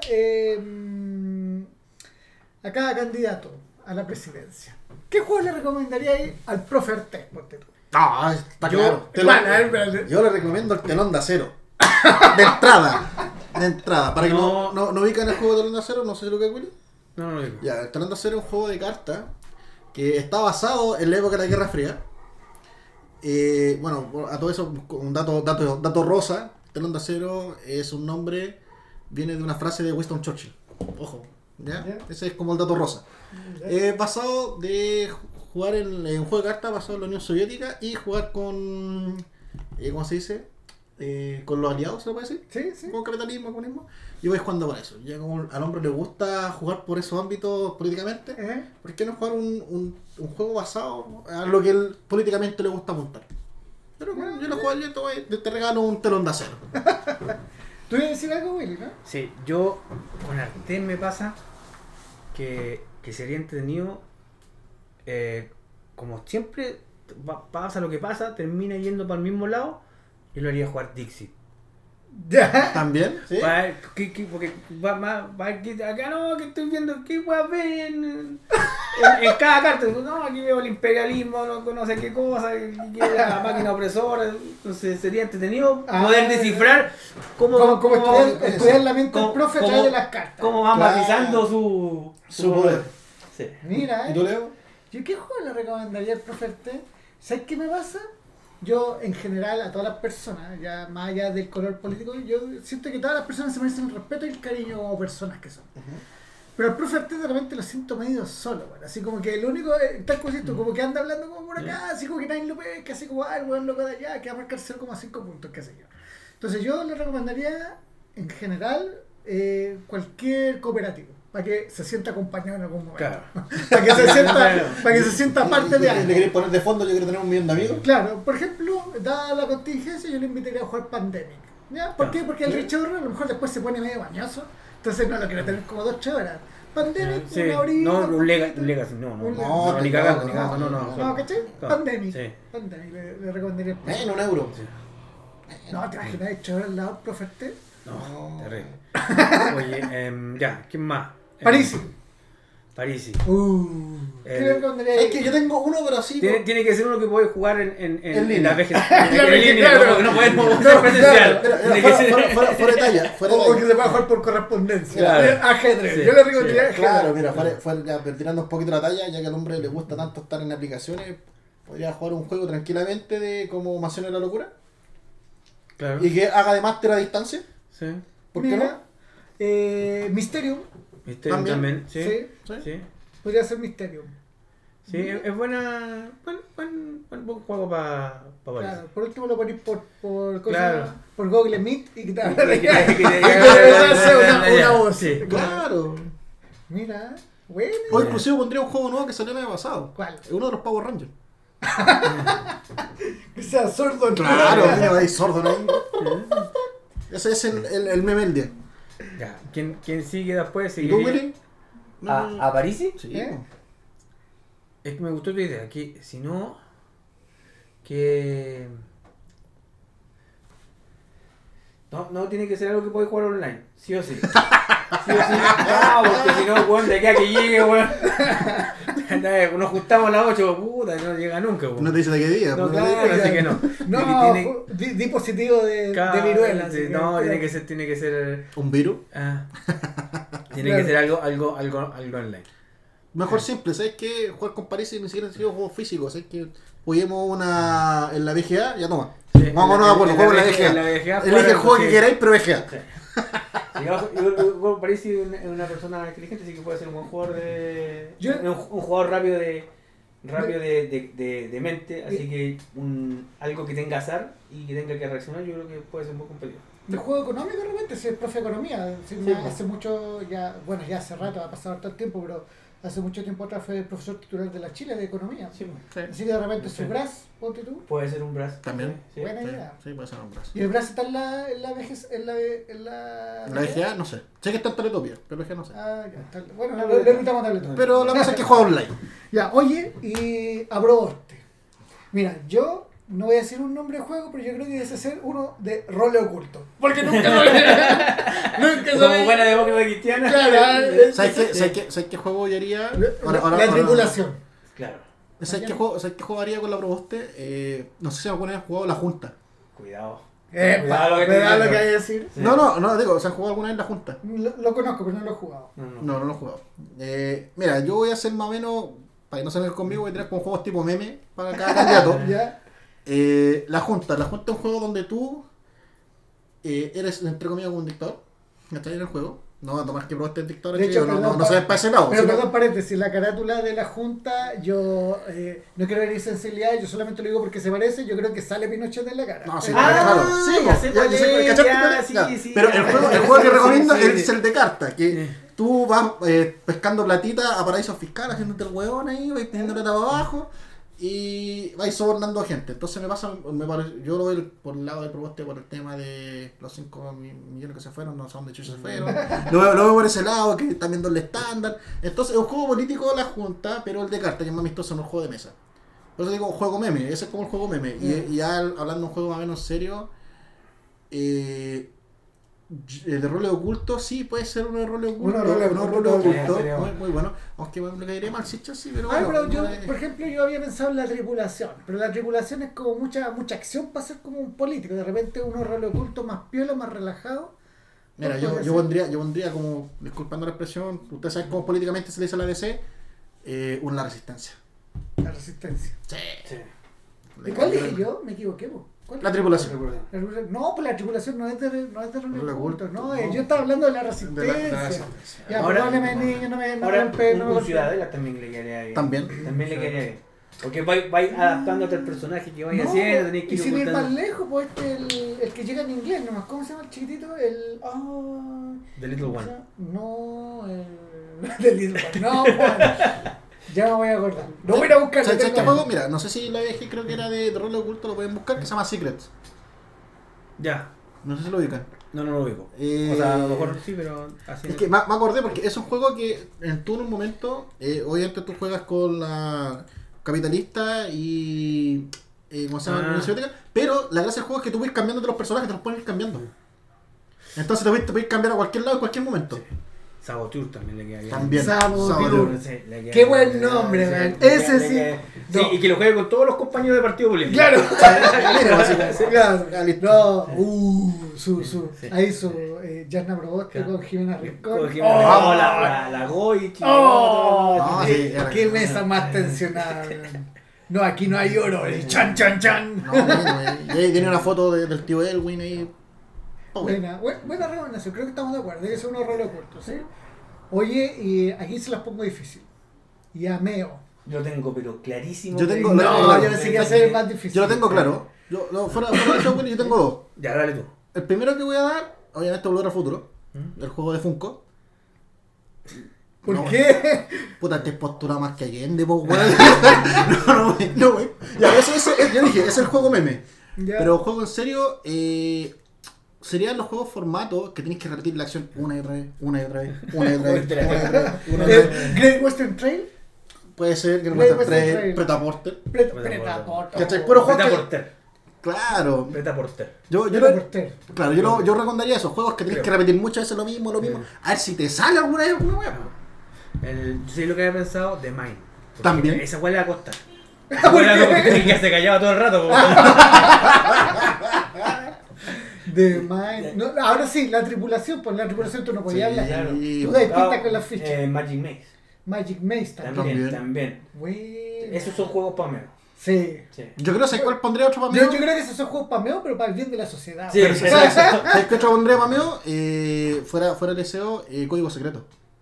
eh, a cada candidato a la presidencia? ¿Qué juegos le recomendaríais al profe Artés, ponte tú? No, está Yo- claro. Te lo- Bueno, a ver, espérate. yo le recomiendo el telón de acero. De entrada. De entrada. Para que no, no, no ubican el juego de telón de acero, no sé lo que es, Willy. No, no lo digo. Ya, el telón de acero es un juego de cartas que está basado en la época de la Guerra Fría. Eh, bueno, a todo eso, un dato, dato, dato rosa. Telón de acero es un nombre, viene de una frase de Winston Churchill. Ojo, ¿ya? Ya. Ese es como el dato rosa. Es basado de jugar en, en un juego de cartas basado en la Unión Soviética y jugar con, eh, ¿cómo se dice? Eh, con los aliados, ¿se lo puede decir? Sí, sí. Con capitalismo, comunismo. Y voy jugando por eso. Ya como al hombre le gusta jugar por esos ámbitos políticamente, ¿Eh? ¿por qué no jugar un, un, un juego basado a lo que él políticamente le gusta montar? Pero bueno, yo lo juego yo te, voy- te regalo un telón de acero. ¿Tú ibas a decir algo, Willy, no? Sí, yo con Artés me pasa que, que sería entretenido, eh, como siempre va- pasa lo que pasa, termina yendo para el mismo lado, yo lo haría jugar Dixit. Ya. ¿También? ¿Sí? Va a ver, ¿qué- qué- porque va, va, va a ver que acá no, que estoy viendo, ¿qué voy a ver en, en, en cada carta? No, aquí veo el imperialismo, no, no sé qué cosa, que la máquina opresora. Entonces sería entretenido Ah, poder descifrar cómo, Como, como cómo- estudiar, estudiar la mente del cómo- profe a cómo- través de las cartas. cómo va Claro. matizando su, Su poder. Sí. Mira, ¿Y ¿eh? tú, Leo? ¿Yo qué juego le recomendaría al profe Artés? ¿Sabes qué me pasa? Yo, en general, a todas las personas, ya más allá del color político, yo siento que todas las personas se merecen el respeto y el cariño como personas que son. Pero al profe Artés de repente lo siento medio solo, bueno, así como que el único, eh, tal como esto, como que anda hablando como por acá, así como que nadie lo ve, que así como, ah, el weón loco de allá, que va a marcar cero coma cinco puntos, qué sé yo. Entonces yo le recomendaría, en general, eh, cualquier cooperativo, para que se sienta acompañado en algún momento. Claro. Para que se sienta, para que se sienta parte de ¿Le algo. queréis poner de fondo? Yo quiero tener un millón de amigos. Claro, por ejemplo, dada la contingencia, yo le invitaría a jugar Pandemic. ¿Ya? ¿Por Ah, qué? Porque el ¿sí? Richorro a lo mejor después se pone medio bañoso, entonces no lo quiero tener como dos horas. Pandemic, Sí. una horita. No, un un lega- poquito. un Legacy, no, no, Un no, Legacy. ni No, cagando, no, ni cagando, no, no. no, No, ¿cachai? Claro, Pandemic. sí. Pandemic, le, le recomendaría. En un euro. Sí. No, te imaginas hecho al lado del profe No, terrible. Oye, em, ya, ¿quién más? Em, París. Parisi. Uh, El- creo que pondría Es ahí. que yo tengo uno, pero así. Tiene, por- tiene que ser uno que puede jugar en, en, en, En línea. la V G C. En, en línea, Claro. no, no puede no puede No, ser presencial. Mira, mira, Tiene que fuera, ser- fuera, fuera, fuera de talla. Fuera de O, o que talla. se pueda jugar por correspondencia. Claro. Eh, Ajedrez. Sí, Yo le recomendaría sí. ajedrez. Claro, mira, fuera, fuera, ya, pero tirando un poquito la talla, ya que al hombre le gusta tanto estar en aplicaciones, podría jugar un juego tranquilamente de como Mansión de la Locura Claro. y que haga de máster a distancia. Sí. ¿Por qué Mira, no? eh, Mysterium. Mysterium También. también. Sí. Sí. Sí. Sí. Sí. Podría ser Mysterium. Sí, es es buena. Buen, buen, buen, buen juego para pa París. Claro, por último lo ponís por, por, cosa- Claro. por Google Meet y que te Y haga que- que te- que te- y que de verdad sea una, una voz. Sí. Claro. Mira, bueno. O inclusive pondría un juego nuevo que salió el año pasado. ¿Cuál? Uno de los Power Rangers. Que sea sordo. Claro, mira, ahí sordo ahí. Ese es el, el, el meme del día. Ya. ¿Quién, quién sigue después? ¿Y tú, Seguiría- Willy? ¿A, a Parisi? Sí. ¿Eh? Es que me gustó tu idea. Que si no. Que. No, no tiene que ser algo que puedes jugar online. Sí o sí. Sí o sí. No, porque si no, weón, de aquí a que llegue, weón. Nos juntamos a las ocho, puta, no llega nunca, weón. No te dice de qué día. No, pues, claro, así que no. No, Tiene- fu- di, di positivo de, Claro, de viruela. sí, así que- no, tiene que ser, tiene que ser. Un virus. Ah, tiene Claro. que ser algo, algo, algo, algo online. Mejor simple, ¿sabes qué? Jugar con París ni siquiera ha sido juegos físicos. ¿Sabes qué? Juguemos una en la V G A, ya toma. Sí, Vamos en a la- acuerdo, en juego en la la V G A. en la V G A Elige el jugar- juego sí. que queráis, pero V G A. Y yo, yo, yo París es una, es una persona inteligente, así que puede ser un buen jugador de. Yo- un, un jugador rápido de. rápido de, de, de, de mente, así que un, algo que tenga azar y que tenga que reaccionar, yo creo que puede ser un buen competidor. De juego económico de repente, si es profe de economía. Si Sí, me- pues. hace mucho, ya, bueno, ya hace rato, ha pasado todo el tiempo, pero hace mucho tiempo atrás fue profesor titular de la Chile de economía. Sí, pues. Así que de repente Sí. su brazo, ponte tú. Puede ser un brazo. También. Sí. Buena Sí, idea. sí, puede ser un brazo. Y el brazo está en la, en la vejez, en la, en la, La V G A, no sé. Sé que está en Teletopia, pero V G A no sé. Ah, ya está. Bueno, lo, lo invitamos a darle todo. Pero la cosa es que juega online. Ya, oye, y aprobaste. Mira, yo no voy a decir un nombre de juego, pero yo creo que debe ser uno de role oculto. Porque nunca lo Nunca Como sabía. buena demócrata cristiana. Claro, eh, ¿Sabes qué, ¿sabes qué, ¿sabes qué juego yo haría? La, Ahora- ahora- la ahora- tripulación. Claro. ¿Sabes qué juego, ¿sabes qué juego haría con la Proboste? Eh, no sé si alguna vez has jugado La Junta. Cuidado. Epa, Cuidado lo que te cuidado lo digo. que hay que decir. Sí. No, no, no, digo, ¿se han jugado alguna vez La Junta? Lo, lo conozco, pero no lo he jugado. No, no. No, no lo he jugado. Eh, mira, yo voy a hacer más o menos, para que no se vengan conmigo, voy a tirar con juegos tipo meme para cada candidato. ¿Ya? Eh, la Junta. La Junta es un juego donde tú eh, eres, entre comillas, como un dictador. ¿Está en el juego? No, Tomás que probaste el dictador De aquí, hecho, no, no, perdón, no se ve para ese lado. Pero sino- perdón, paréntesis, la carátula de la Junta, yo eh, no quiero herir sensibilidad, yo solamente lo digo porque se parece, yo creo que sale Pinochet en la cara. No, sí, Eh, Ah, claro. Sí, ya pues, sé ya- cuál ya sé cuál- es, ¿cachaste ya, cuál es? sí, Ya. sí, Pero ya. el juego, el juego que Sí, recomiendo sí, es sí. el de cartas, que Sí. tú vas eh, pescando platita a paraísos fiscales, haciéndote el huevón ahí, vais teniendo plata para abajo y vais sobornando gente. Entonces me pasa, me pare- yo lo veo por el lado del proboste por el tema de los cinco millones que se fueron, no sé dónde chucha se fueron. Lo veo, lo veo por ese lado, que están viendo el estándar. Entonces es un juego político de la Junta, pero el de cartas, que es más amistoso, no un juego de mesa. Por eso digo juego meme, ese es como el juego meme. Y, y ya hablando de un juego más o menos serio, eh, de roles ocultos, sí, puede ser uno de roles ocultos. Uno de roles uno de ocultos, roles sí, ocultos, sería muy, bueno. muy bueno. Aunque me caería mal si sí, pero Ay, bueno. pero yo, no es- por ejemplo, yo había pensado en la tripulación, pero la tripulación es como mucha mucha acción para ser como un político. De repente uno role oculto más piola, más relajado. Mira, ¿Cuál yo, puede yo ser? pondría, yo pondría como, disculpando la expresión, ustedes saben cómo políticamente se le dice a la D C, eh, una resistencia. La resistencia. Sí. Sí. ¿Y cuál dije yo? Me equivoqué, po. ¿Cuál? La tripulación. La tripulación- No, pues la tripulación no es de, no es de role Role oculto, oculto, no, no. eh, yo estaba hablando de la De la, resistencia. de la resistencia. Ya, Ahora- perdóneme, niño, no me, no me Ahora, golpeen, no me un, un golpeen. ciudadela también le quedaría bien. También. También le quedaría bien. Porque vais vais adaptándote al personaje que vais No, haciendo, tenéis que y ir sin ir más ocultando. lejos, pues este el, el que llega en inglés nomás, ¿cómo se llama el chiquitito? El... ah, The Little ¿cómo One. se llama? No, el... The Little One, no, Juan. Ya me voy a acordar. Lo voy a ir a buscar. ¿Sabes lo qué tengo. juego? Mira, no sé si la V G creo que era de, de rol oculto, lo pueden buscar, que se llama Secrets. Ya. No sé si lo ubican. No, no lo ubico. Eh, O sea, a lo mejor sí, pero así. Es no. que me, me acordé porque es un juego que en tú en un momento, eh, obviamente tú juegas con la capitalista y eh, ¿cómo se llama? Ah. Unión Soviética, pero la gracia del juego es que tú puedes cambiando de los personajes, te los puedes ir cambiando. Entonces te puedes, te puedes cambiar a cualquier lado en cualquier momento. Saboteur también le queda bien. También. Saboteur. Saboteur. Sí, le queda Qué bien. buen nombre, Sí, man. le queda- Ese le sí. queda- Sí, No. y que lo juegue con todos los compañeros de partido político. Claro. Mira, básicamente. Claro. Ya, listo. No, uh, su, su, Sí. ahí su eh, Yarna Proboste Claro. con Jimena Rincón. Con Jimena Oh, Rincón, la, la, la Goy, oh, No, qué, sí, era- qué mesa más tensionada. man. No, aquí no hay oro, el chan chan chan. No, bueno, y ahí tiene una foto de- del tío Elwin ahí. Oh, bueno. Buena, buena, buena recomendación, creo que estamos de acuerdo, hay que ser unos roles cortos, ¿sí? Oye, y aquí se las pongo difícil. Y a Meo. Yo tengo, pero clarísimo. Yo que- tengo- No, claro. yo pensé que iba a ser más difícil. Yo lo tengo claro. Yo, no, fuera, fuera de eso, bueno, yo tengo dos. Ya, dale tú. El primero que voy a dar, obviamente Volver al Futuro, ¿Mm? el juego de Funko. ¿Por No, qué? Puta, te postura más que Allende, po, weón. No, no, güey, no, güey. Ya, eso, ese, es- yo dije, es el juego meme. Ya. Pero juego en serio, eh, serían los juegos formatos que tenéis que repetir la acción una y otra vez, una y otra vez, una y otra vez, una y otra vez, una y otra vez. Eh, Great Western Trail. Puede ser que no Great me Western tres, Trail. Preta Porter. Preta Preta Preta Porter. Porter. ¿Cachai? Puro juego Preta que- Porter. Claro. Preta Porter. Yo, yo, Preta lo- Porter. claro, yo, lo- yo recomendaría esos juegos que tenéis que Creo. repetir muchas veces lo mismo, lo mismo. Sí. A ver si te sale alguna vez una wea. El, yo sé lo que había pensado, The Mind. Porque También. Esa huele a costa. Esa huele a como que que se callaba todo el rato. po. De Mind. No, ahora sí, la tripulación, pues la tripulación tú no podías Sí, hablar. claro. Tú das Ah, pistas con las fichas. eh, Magic Maze. Magic Maze También, también. También. también. Bueno. Esos son juegos para mí. Sí. Sí. Yo creo que cuál pondría otro Yo, pameo. yo creo que esos son juegos pameo, pero para el bien de la sociedad. Sí, weón. sí, ¿Sabes qué otro pondría pameo? Eh, fuera, fuera el S E O, eh, código secreto.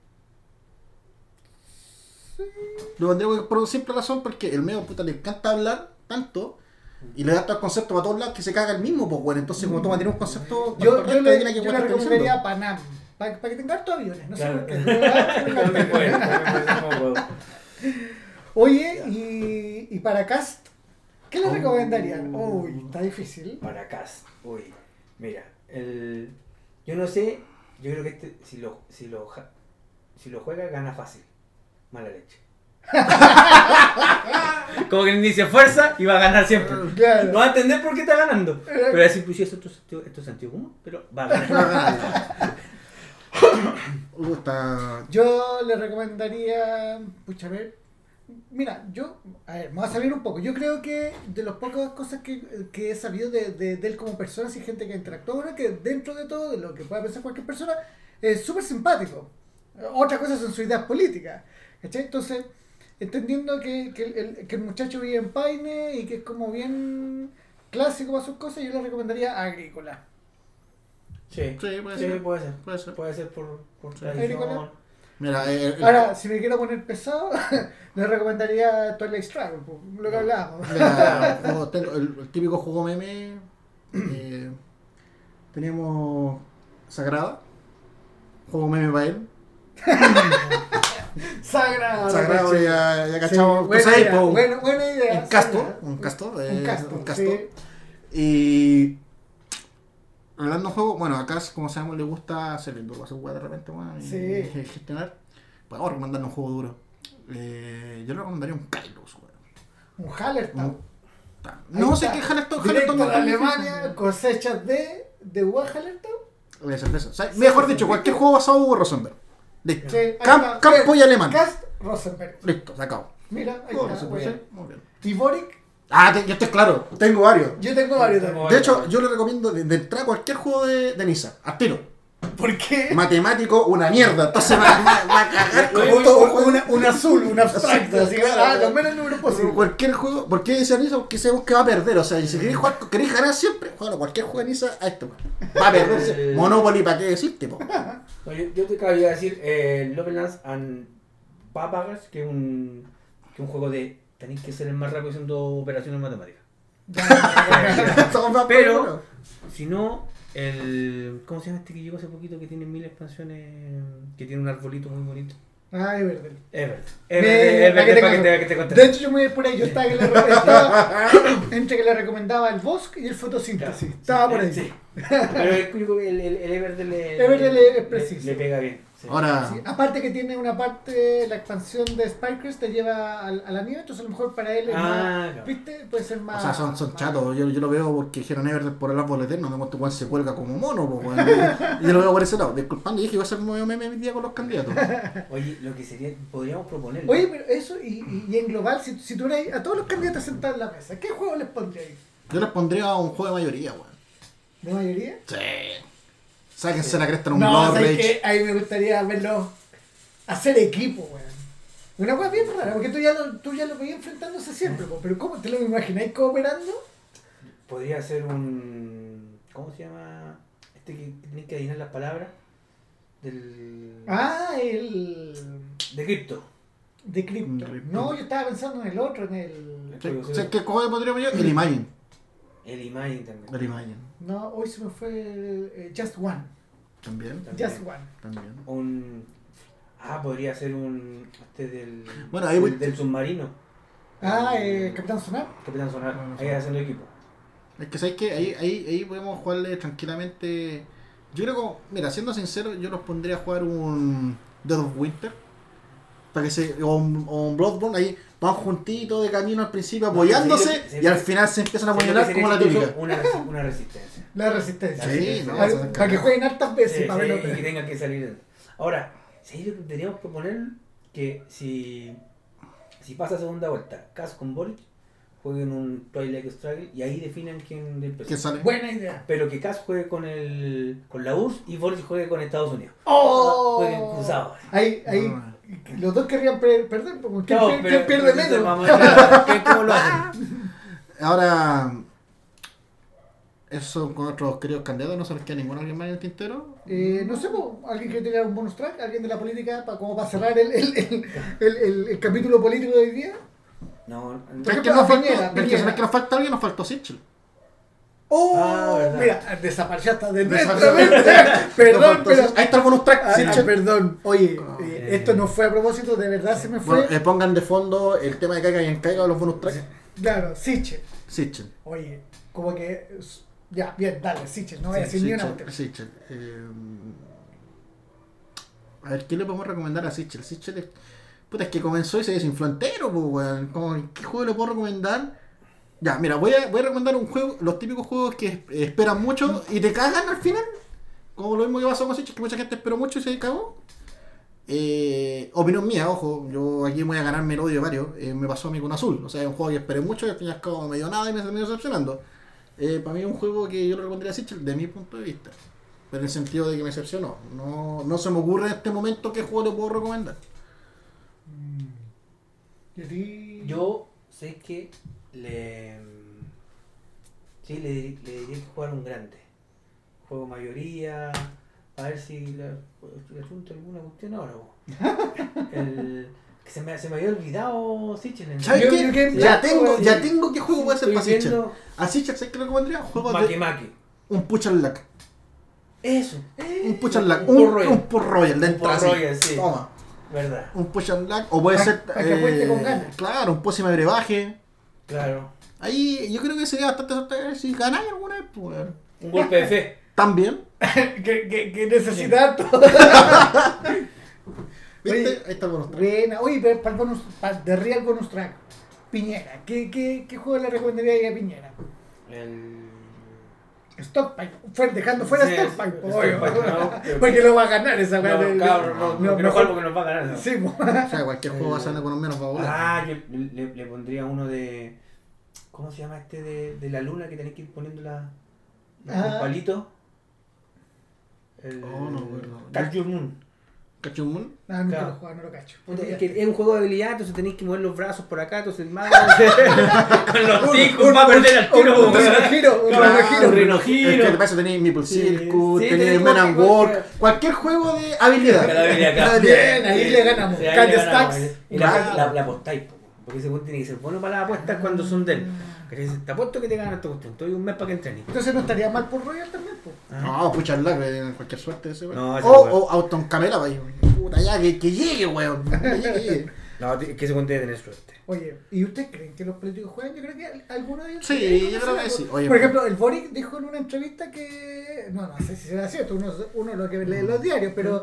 Lo pondría por una simple razón porque el medio puta le encanta hablar tanto y le da todo el concepto para todos lados que se caga el mismo, pues bueno. Entonces, como toma, tiene un concepto. Yo, yo perfecto, le, adivina qué yo weá le está recomendaría a diciendo. Panam. Para que tenga hartos aviones, no sé Claro. por qué. También puede, también puede, como puedo. Oye, y, y para Cast, ¿qué le Oh. recomendarían? Uy, está difícil. Para Cast. Uy, mira, el, yo no sé, yo creo que este, si lo, si lo, ja- si lo juega, gana fácil. Mala leche. Como que ni se esfuerza y va a ganar siempre. Claro. No va a entender por qué está ganando. Pero decir, pues sí, esto, esto, esto es sentido común, pero va a ganar. Va a ganar. Uh, está- Yo le recomendaría. Pucha, a ver. Mira, yo. A ver, me voy a salir un poco. Yo creo que de las pocas cosas que, que he sabido de, de, de él como persona, y gente que interactúa con él, que dentro de todo, de lo que pueda pensar cualquier persona, es súper simpático. Otras cosas son sus ideas políticas. ¿Cachai? Entonces, entendiendo que, que, el, que el muchacho vive en Paine y que es como bien clásico para sus cosas, yo le recomendaría Agrícola. Sí, Sí, puede sí, ser. puede ser. Puede ser. Puede ser por, por Sí. tradición. Mira, eh, el- Ahora, si me quiero poner pesado, le recomendaría Twilight Struggle, po, lo que hablábamos. mira, juego- tengo el, el típico juego meme. eh, teníamos Sagrada. Juego meme para él. Sagrado. Sagrado, caché. ya, ya Sí, cachamos. buena, Pues ahí, idea, po, buena, buena idea. un casto, Sagrado. un casto, Un eh, casto. un casto. Sí. Y hablando de juego, bueno, acá como sabemos le gusta hacer el duro, hacer jugar de repente, bueno, y Sí. y gestionar. Podemos recomendarle un juego duro. Eh, yo le recomendaría un Kairos, weón. Un Hallertau. Un- No sé qué Hallertau, Directo Hallertau no de es tan Alemania, difícil. cosechas de, de uva Hallertau. De cerveza. O sea, mejor dicho, cualquier juego basado en Hugo Rosenberg. Listo. Sí, ahí Camp- está. campo y alemán. Cast Rosenberg. Listo, se acabó. Mira, ahí Hugo está. Rosenberg, Bueno. sí, muy bien. Y Boric, Ah, te- yo estoy claro, tengo varios. yo tengo varios también. De hecho, yo le recomiendo de, de entrar a cualquier juego de, de Nisa, al tiro. ¿Por qué? Matemático, una mierda. Entonces va, va- va a cagar con Un, todo un, juego. una- un azul, un abstracto, así que Claro, ah, claro. lo menos número posible. Cualquier juego, ¿por qué dice Nisa? Porque sabemos que va a perder. O sea, si queréis jugar, queréis ganar siempre, juega cualquier juego de Nisa a esto. Va a perder. Monopoly, ¿para qué decirte? Po? No, yo, yo te acabo de decir eh, Lovelands and Papagers, que es un, que es un juego de tenéis que ser el más rápido haciendo operaciones matemáticas. Estamos más Pero- por- Si no, el. ¿Cómo se llama este que llegó hace poquito que tiene mil expansiones? Que tiene un arbolito muy bonito. Ay, verdad. Ever. Me- Ever, para que Ever, te para que conte. te, que te conté. De hecho, yo me iba por ahí. Yo estaba, que le re- estaba entre que le recomendaba el bosque y el fotosíntesis. Claro. Estaba por ahí. Sí. Pero el, el, el, el Everdell le, Everdell es preciso. le, le pega bien. Sí. Ahora, Sí, aparte que tiene una parte, la expansión de Spikers te lleva al- a la nieve, entonces a lo mejor para él es Ah, más, claro. ¿viste? Puede ser más... o sea, son, son más- chatos. Yo, yo lo veo porque dijeron Everton por el árbol eterno. Me muestro cuál se cuelga como mono. Pues, weón. Y yo lo veo por ese lado. Disculpando, dije que iba a ser un nuevo meme mi día con los candidatos. Oye, lo que sería, podríamos proponerle. Oye, pero eso, y, y, y en global, si, si tuvierais a todos los candidatos sentados en la mesa, ¿qué juego les pondríais? Yo les pondría un juego de mayoría, weón. ¿De mayoría? Sí. Sáquense la cresta en un No, Blood ¿sabes Rage. qué? A mí me gustaría verlos hacer equipo, weón. Una cosa bien rara, porque tú ya lo, tú ya lo veías enfrentándose siempre, po, pero ¿cómo te lo imagináis cooperando? Podría ser un. ¿Cómo se llama? Este que tiene que adivinar las palabras. Del. Ah, el... De cripto. de Crypto. Crypto. No, yo estaba pensando en el otro, en el... Sí, ¿sabes qué juego podría poner yo? El Imagine. El Imagine también. El Imagine. No, hoy se me fue eh, Just One. También. También. Just One. También. Un. Ah, podría ser un. Este del. Bueno, ahí voy- del, del submarino. Ah, eh, Capitán Sonar. Capitán Sonar. No, no Ahí sé. haciendo equipo. Es que sabes que ahí, ahí, ahí podemos jugarle tranquilamente. Yo creo que, mira, siendo sincero, yo los pondría a jugar un Dead of Winter. Para que se. O un, o un Bloodborne, ahí van juntitos de camino al principio apoyándose sí, sí, y sí. al final se empiezan a Sería- apoyar sería como la chistoso típica. Una, resi- una resistencia. La resistencia. Sí, no, Para, eso es para que jueguen hartas veces, Sí, para sí, verlo. y que tengan que salir. Ahora, sí, yo tendríamos que poner que si, si pasa segunda vuelta, Cas con Boric jueguen un Twilight Struggle y ahí definan quién del ¿Qué presidente. sale? Buena idea. Pero que Cas juegue con el con la U R S S y Boric juegue con Estados Unidos. ¡Oh! Jueguen cruzados. Ahí, ahí, No. los dos querrían per- perder, porque ¿quién, No, pier- pero- quién pierde pero menos? vamos a ver ¿qué- ¿Cómo lo hacen? Ahora, esos con otros queridos candidatos, no se nos queda ninguno alguien más en el tintero. Eh, no sé, po, alguien que tenga un bonus track, alguien de la política, para, como para cerrar el, el, el, el, el- el capítulo político de hoy día. No, Por Es ejemplo, que nos a faltó, Piñera, es que Piñera. sabes que nos falta alguien, nos faltó Sichel. ¡Oh! Ah, verdad. Mira, desapareció hasta de Desapareció. nuestra mente. Perdón, pero... Ahí está el bonus track, Ah, Sichel. perdón, oye, Ah, eh, ok. esto no fue a propósito, de verdad se me fue. Bueno, eh, pongan de fondo el tema de caiga y en caiga de los bonus tracks. Claro, Sichel. Sichel. Oye, como que. Ya, bien, dale, Sichel, no voy a decir ni una Sichel, cuestión. Sichel. Eh, a ver, ¿qué le podemos recomendar a Sichel? Sichel es. Puta, es que comenzó y se desinfló entero, pues, weón. Como, ¿qué juego le puedo recomendar? Ya, mira, voy a, voy a recomendar un juego, los típicos juegos que eh, esperan mucho y te cagan al final. Como lo mismo que pasó con Sichel, que mucha gente esperó mucho y se cagó. Eh, opinión mía, ojo, yo aquí voy a ganarme el odio de varios. Eh, me pasó a mí con Azul. O sea, es un juego que esperé mucho y al fin y al cabo no me dio nada y me terminó decepcionando. Eh, para mí es un juego que yo le recomendaría a Sichel de mi punto de vista. Pero en el sentido de que me decepcionó. No, no se me ocurre en este momento qué juego le puedo recomendar. ¿Y a ti? Yo sé que le. Sí, le, dir- le diría que jugar un grande. Juego mayoría. A ver si le, le asunto alguna cuestión ahora. po. El, que se me, se me había olvidado Sichel. en ¿Sabes Yo- qué? yo que- ya, ya, tengo, sí. ya tengo qué juego puede ser Estoy para Sichel. viendo A Sichel, ¿sabes qué le recomendaría? Un juego Maki de Maki. un push and luck. Eso. Un push and luck. Un Un, Port Royal. un push royal de Un entrada. Port así. Royal, sí. Toma. ¿Verdad? Un push and luck. O puede Pa- ser. pa' que cuente con ganas. Claro, un pócima de brebaje. Claro. Ahí yo creo que sería bastante sorprendente si ganáis alguna vez, pues. weón. Un golpe de fe. También. que, que, que necesita todo. ¿Viste? Oye, Ahí está el bonus track. Buena. Oye, pero para el bonus, para de Real Bonus Track, Piñera, ¿qué, qué, qué juego le recomendaría a Piñera? El. Stockpile, fuera, dejando fuera Sí, Stockpile, sí, obvio. Stockpile, no, porque lo va a ganar esa weá No, de- cabrón, no, no, no, que no mejor- juegue porque nos va a ganar. ¿no? Sí, po. O sea, cualquier juego basado en economía nos va a volar. Ah, yo le, le pondría uno de. ¿Cómo se llama este de, de la luna que tenés que ir poniendo la, los Ah. palitos? El. Oh, no, bueno. Catch Your Moon. ¿Cachai un moon? No, nunca Claro. lo juego, no lo cacho. Puta, Es que es un juego de habilidad, entonces tenéis que mover los brazos por acá, entonces el mago. con los Un- ticos un- va a perder al tiro. un po, weón. renogiro, un Claro, renogiro. un renogiro. Es que te pasa tenéis Meeple Sí, Circus, sí, tenéis tenéis Men and cualquier- Walk, cualquier juego de habilidad. De la habilidad, claro. Bien, ahí le ganamos. Sí, ahí Candy le ganamos. Stacks. Y la, Claro. la, la apostáis, po, porque ese juego tiene que ser bueno para las apuestas cuando son de él. Que dice, te apuesto que te ganan esta cuestión, te doy un mes para que entrenes. Entonces no estaría mal por Royal también, po. No, pucha la cualquier suerte ese weón. No, ese o, weón. o Auton Camela, vaya. Puta ya, que, que llegue, weón. Que llegue, que llegue. No, es que ese juego debe tener suerte. Oye, ¿y ustedes creen que los políticos juegan? Yo creo que al- algunos de ellos. Sí, tienen yo creo que hacer sí. algo. Oye, por pero- ejemplo, el Boric dijo en una entrevista que. No, no sé si será cierto, uno, uno lo que lee en los diarios, pero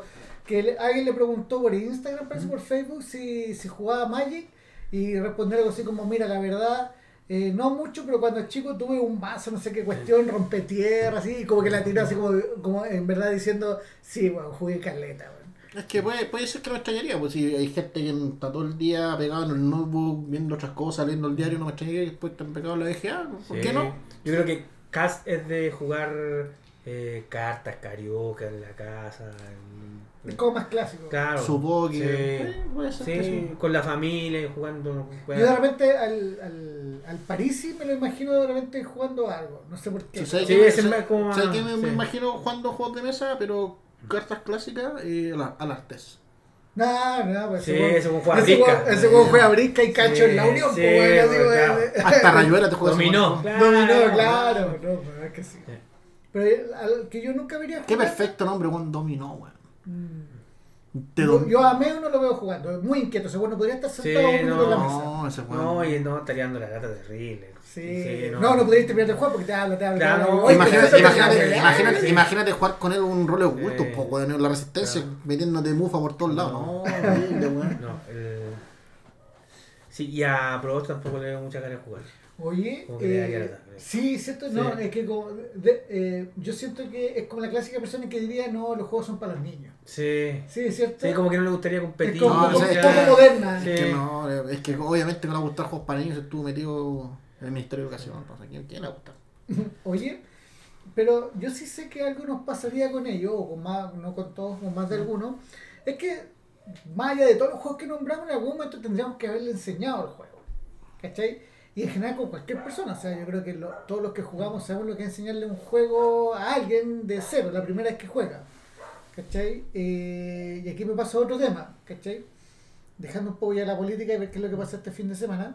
que le- alguien le preguntó por Instagram, parece por Facebook, si, si jugaba Magic y respondió algo así como, mira, la verdad, eh, no mucho, pero cuando chico tuve un mazo, no sé qué cuestión, rompe tierra, así, y como que la tiró así como, como en verdad diciendo, sí, bueno, jugué caleta, bueno. Es que puede, puede ser que no me extrañaría, pues si hay gente que está todo el día pegado en el notebook, viendo otras cosas, leyendo el diario, no me extrañaría que después estén pegados en la V G A, ¿por Sí. qué no? Yo creo que Cast es de jugar eh, cartas, carioca en la casa. en- Es como más clásico. Claro. Supongo que... Sí, eh, puede ser que sí, sí. con la familia, jugando. Yo de repente al, al, al Parisi me lo imagino de repente jugando algo, no sé por qué. Sí, ¿sabes Sí, qué me- ese es sabes- más como ¿sabes más- qué me, me sí. imagino jugando juegos de mesa, pero cartas clásicas eh, a, la, a las TES? No, no, pues Sí, ese ese weón juega ese brisca. weón- ese weón juega brisca y cacho Sí, en la unión, sí, pues, weón, así como de- claro. de- Hasta Rayuela te juegas. Dominó. ese juego. Claro, Dominó, claro. claro. No, pues es que sí. Sí. Pero eh, al que yo nunca vería Qué jugar- perfecto nombre, weón, dominó, weón. Mm. Te Yo, dom- yo a Meo no lo veo jugando, es muy inquieto, ese bueno podría estar sentado Sí, un minuto no. en la mesa. No, ese weón. No, y no, estaría dando la lata terrible. Sí, no, no, podrías terminar el juego porque te habla, te habla. te Claro, habla. no, Oye, Imagínate, pero eso te imagínate, habla, imagínate, sí. imagínate jugar con él un rol oculto, Eh, po, weón, en la resistencia, claro. metiéndote mufa por todos lados. No, horrible, weón. No, el... Sí, y a Probost tampoco le veo mucha cara de jugar. Oye, Como que le daría eh, lata, creo. sí, cierto, no, Sí. es que como, de- eh, yo siento que es como la clásica persona que diría, no, los juegos son para los niños. Sí. Sí, es cierto. Sí, como que no le gustaría competir. es como No, un poco, sí, un poco es- moderna. Sí. Es que no, es que obviamente no le va a gustar juegos para niños, estuvo metido en el Ministerio de Educación, entonces, ¿quién, quién le va a gustar? Oye, pero yo sí sé que algo nos pasaría con ellos, o con más, no con todos, con más de algunos, es que más allá de todos los juegos que nombramos, en algún momento tendríamos que haberle enseñado el juego. ¿Cachai? Y en general con cualquier persona, o sea, yo creo que lo- todos los que jugamos sabemos lo que es enseñarle un juego a alguien de cero, la primera vez que juega. ¿Cachai? Eh, y aquí me pasa otro tema, ¿cachai? Dejando un poco ya la política y ver qué es lo que pasa este fin de semana.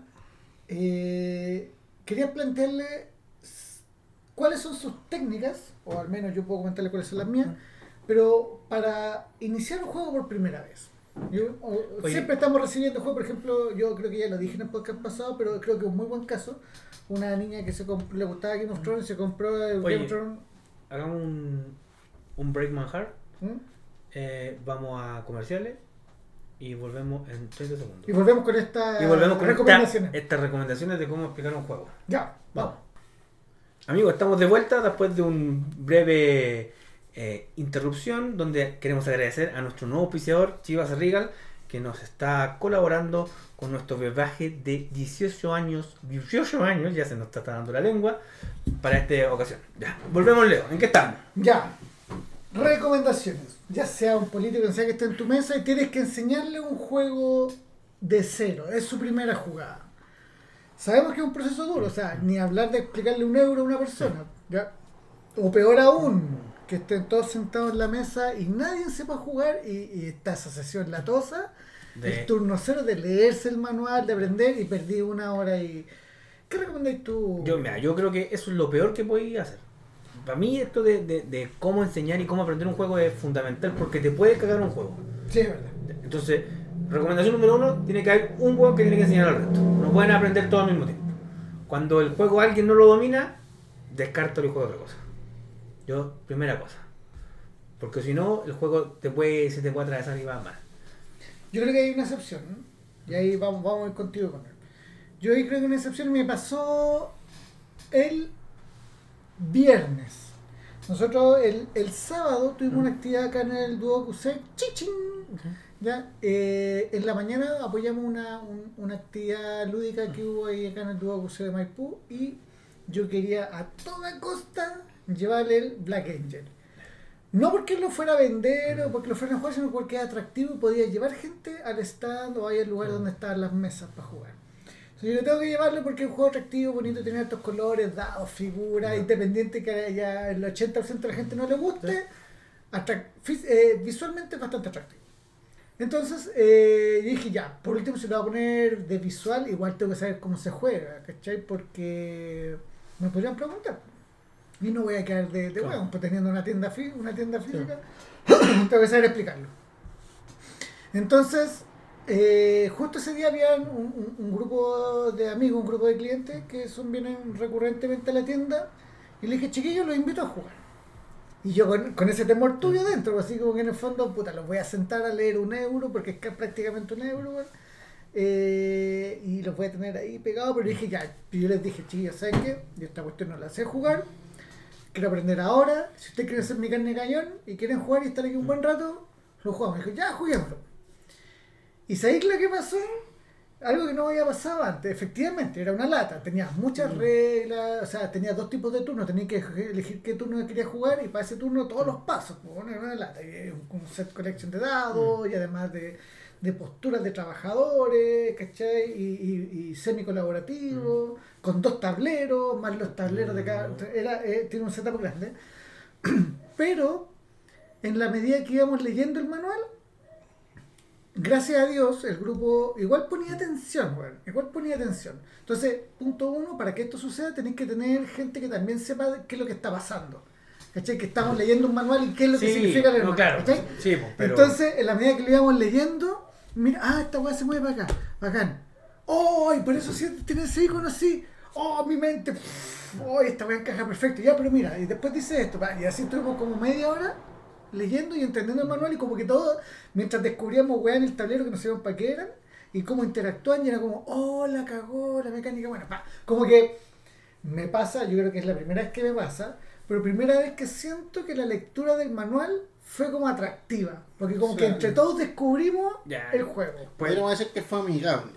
Eh, quería plantearle s- cuáles son sus técnicas, o al menos yo puedo comentarle cuáles son las mías, pero para iniciar un juego por primera vez. Yo, o- Oye. siempre estamos recibiendo juegos, por ejemplo, yo creo que ya lo dije en el podcast pasado, pero creo que es un muy buen caso. Una niña que se comp- le gustaba Game of Thrones, se compró el Oye. Game of Thrones. Hagamos un, un break manjar. ¿Mm? Eh, vamos a comerciales y volvemos en treinta segundos. Y volvemos con estas Y volvemos con esta- recomendaciones. estas recomendaciones de cómo explicar un juego. Ya, vamos. Amigos, estamos de vuelta después de un breve eh, interrupción donde queremos agradecer a nuestro nuevo auspiciador, Chivas Regal, que nos está colaborando con nuestro bebaje de dieciocho años, dieciocho años, ya se nos está dando la lengua, para esta ocasión. Ya, volvemos, Leo, ¿en qué estamos? Ya. Recomendaciones. Ya sea un político que sea que esté en tu mesa y tienes que enseñarle un juego de cero. Es su primera jugada. Sabemos que es un proceso duro, o sea, ni hablar de explicarle un euro a una persona. ¿Ya? O peor aún, que estén todos sentados en la mesa y nadie sepa jugar y, y está esa sesión latosa, De- el turno cero de leerse el manual, de aprender y perdí una hora y... ¿Qué recomendáis tú? Yo, mira, yo creo que eso es lo peor que podéis hacer. Para mí esto de, de, de cómo enseñar y cómo aprender un juego es fundamental porque te puede cagar un juego. Sí, es verdad. Entonces, recomendación número uno, tiene que haber un juego que tiene que enseñar al resto. No pueden aprender todo al mismo tiempo. Cuando el juego alguien no lo domina, descártalo y juega otra cosa. Yo, primera cosa. Porque si no, el juego te puede, se te puede atravesar y va mal. Yo creo que hay una excepción, ¿no? Y ahí vamos, vamos a ir contigo con él. Yo ahí creo que hay una excepción me pasó el viernes. Nosotros el, el sábado tuvimos una actividad acá en el Duo Q C, chichín, ¿ya? Eh, en la mañana apoyamos una, un- una actividad lúdica que hubo ahí acá en el Duo Q C de Maipú y yo quería a toda costa llevarle el Black Angel. No porque lo fuera a vender o porque lo fuera a jugar, sino porque era atractivo y podía llevar gente al stand o ahí al lugar donde estaban las mesas para jugar. O sea, yo tengo que llevarlo porque es un juego atractivo, bonito, tiene estos colores, dados, figuras, independiente que haya el ochenta por ciento de la gente no le guste, atrac- fis- eh, visualmente es bastante atractivo. Entonces eh, yo dije, ya, por último si lo voy a poner de visual, igual tengo que saber cómo se juega, ¿cachai? Porque me podrían preguntar. Y no voy a quedar de, de Claro. hueón, pues teniendo una tienda, fí- una tienda física, tengo que saber explicarlo. Entonces, eh, justo ese día había un, un- un grupo de amigos, un grupo de clientes que son vienen recurrentemente a la tienda y le dije, chiquillos, los invito a jugar. Y yo con, con ese temor tuyo dentro, así como que en el fondo, puta, los voy a sentar a leer un euro, porque es que es prácticamente un euro, weón. Eh, y los voy a tener ahí pegados, pero dije ya, yo les dije, chicos, ¿saben qué? Yo esta cuestión no la sé jugar, quiero aprender ahora, si ustedes quieren ser mi carne de cañón y quieren jugar y estar aquí un buen rato, lo jugamos. Me dijo, ya, juguémoslo. ¿Y sabéis lo que pasó? Algo que no había pasado antes, efectivamente, era una lata, tenías muchas reglas, o sea, tenías dos tipos de turnos, tenías que elegir qué turno querías jugar y para ese turno todos los pasos, pues, bueno, era una lata, y un, un set collection de dados mm. y además de, de posturas de trabajadores, ¿cachai? Y, y, y semi-colaborativo, mm. con dos tableros, más los tableros mm. de cada... Era, eh, tiene un setup grande, pero en la medida que íbamos leyendo el manual, gracias a Dios, el grupo igual ponía atención, bueno, igual ponía atención. Entonces, punto uno, para que esto suceda, tenéis que tener gente que también sepa qué es lo que está pasando. ¿Cachai? Que estamos leyendo un manual y qué es lo que sí, significa leer no, un claro. manual. Sí, pues, pero... Entonces, en la medida que lo íbamos leyendo, mira, ah, esta weá se mueve para acá, bacán. ¡Oh! Y por eso sí, tiene ese icono así. ¡Oh! Mi mente. ¡Oh! Esta weá encaja perfecto. Ya, pero mira, y después dice esto. Y así estuvimos como media hora leyendo y entendiendo el manual y como que todo, mientras descubríamos weá en el tablero que no sabíamos para qué eran y cómo interactúan y era como, oh, la cagó, la mecánica, bueno, pa. Como que me pasa, yo creo que es la primera vez que me pasa, pero primera vez que siento que la lectura del manual fue como atractiva, porque como sí, que entre todos descubrimos ya, el juego. Podríamos decir que fue amigable.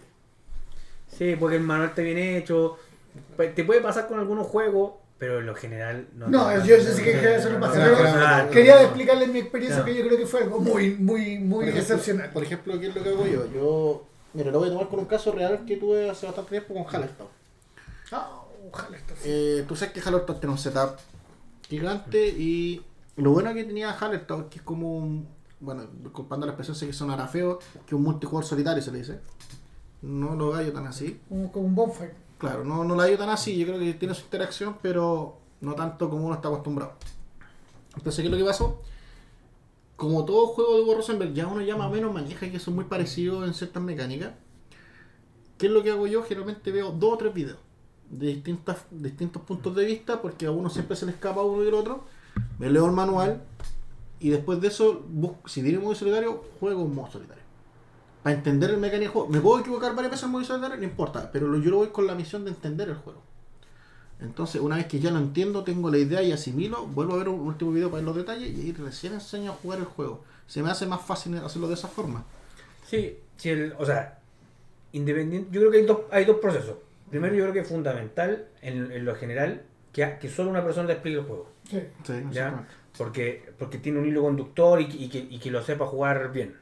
Sí, porque el manual está bien hecho, te puede pasar con algunos juegos, pero en lo general no. No, yo, yo sí que eso no pasa. No, no, no, no, quería explicarles mi experiencia, no. que yo creo que fue algo muy, muy, muy por ejemplo, excepcional. Por ejemplo, ¿qué es lo que hago yo? Yo, mira, lo voy a tomar con un caso real que tuve hace bastante tiempo con Hallerstone. Ah, oh, Hallerstone. Eh, tú sabes que Hallerstone tiene un setup gigante y lo bueno que tenía Hallerstone, que es como un, bueno, disculpando la expresión, sé que sonará feo, que un multijugador solitario se le dice. No lo hallo tan así. Como, como un bonfire. Claro, no, no la hallo tan así, yo creo que tiene su interacción, pero no tanto como uno está acostumbrado. Entonces, ¿qué es lo que pasó? Como todo juego de Hugo Rosenberg, ya uno ya más o menos maneja que son muy parecidos en ciertas mecánicas. ¿Qué es lo que hago yo? Generalmente veo dos o tres videos de distintas, distintos puntos de vista, porque a uno siempre se le escapa uno y el otro. Me leo el manual y después de eso, busco, si tiene modo solitario, juego un modo solitario. Para entender el mecanismo del juego. Me puedo equivocar varias veces en modo solitario, no importa, pero yo lo voy con la misión de entender el juego. Entonces, una vez que ya lo entiendo, tengo la idea y asimilo, vuelvo a ver un último video para ver los detalles y ahí recién enseño a jugar el juego. Se me hace más fácil hacerlo de esa forma. Sí, sí el, o sea, independiente, yo creo que hay dos, hay dos procesos. Primero, yo creo que es fundamental en, en lo general que, que solo una persona te explique el juego. Sí, sí, ¿ya? Porque, porque tiene un hilo conductor y, y, que, y que lo sepa jugar bien.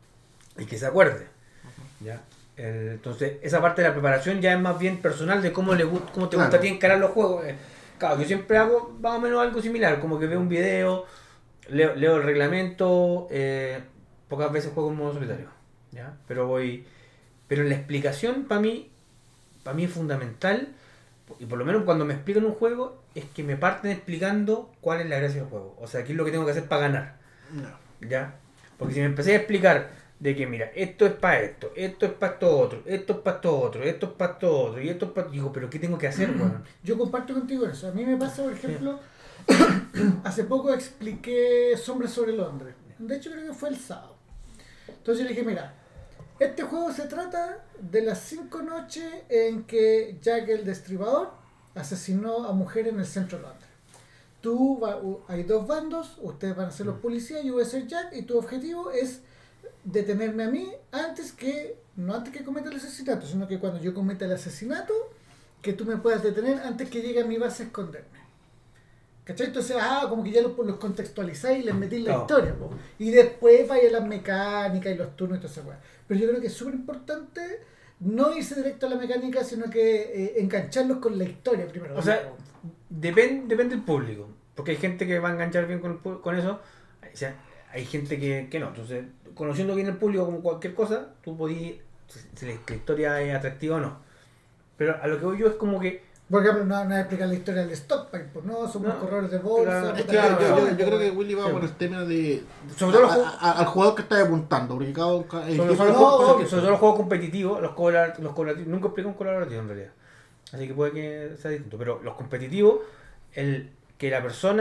Y que se acuerde. Uh-huh. ¿Ya? El, entonces, esa parte de la preparación ya es más bien personal de cómo, le, cómo te claro. gusta a ti encarar los juegos. Claro, yo siempre hago más o menos algo similar, como que veo un video, leo, leo el reglamento, eh, pocas veces juego en modo solitario. ¿Ya? Pero voy. Pero la explicación para mí, para mí es fundamental, y por lo menos cuando me explican un juego, es que me parten explicando cuál es la gracia del juego. O sea, qué es lo que tengo que hacer para ganar. No. ¿Ya? Porque si me empecé a explicar de que mira, esto es para esto, esto es para esto otro, esto es para esto otro, esto es para esto otro, y esto es para... Digo, pero ¿qué tengo que hacer, weón? Yo comparto contigo eso. A mí me pasa, por ejemplo, sí. hace poco expliqué Sombras sobre Londres. De hecho, creo que fue el sábado. Entonces yo le dije, mira, este juego se trata de las cinco noches en que Jack el Destripador asesinó a mujeres en el centro de Londres. Tú, va, hay dos bandos, ustedes van a ser los policías, yo voy a ser Jack, y tu objetivo es detenerme a mí antes que, no antes que cometa el asesinato, sino que cuando yo cometa el asesinato, que tú me puedas detener antes que llegue a mi base a esconderme. ¿Cachai? Entonces, ah, como que ya los, los contextualizáis y les metís la no. historia, po. Y después vaya las mecánicas y los turnos y todo eso. Pero yo creo que es súper importante no irse directo a la mecánica, sino que eh, engancharlos con la historia primero. O sea, depende, depende del público, porque hay gente que va a enganchar bien con, con eso, o sea, hay gente que, que no. Entonces, conociendo bien el público como cualquier cosa, tú podías, si la historia es atractiva o no. Pero a lo que voy yo es como que... Por ejemplo, no, no explicar la historia del Stockpile, pues no, somos no, corredores de bolsa. Claro, es que yo, yo, yo creo que Willy va sí. por el tema de... Sobre todo a, a, a, al jugador que está apuntando, porque cada... Sobre, sobre, sobre, no, sobre, sobre todo los juegos competitivos, los colaborativos, los colaborativos, nunca explico un colaborativo en realidad. Así que puede que sea distinto. Pero los competitivos, el que la persona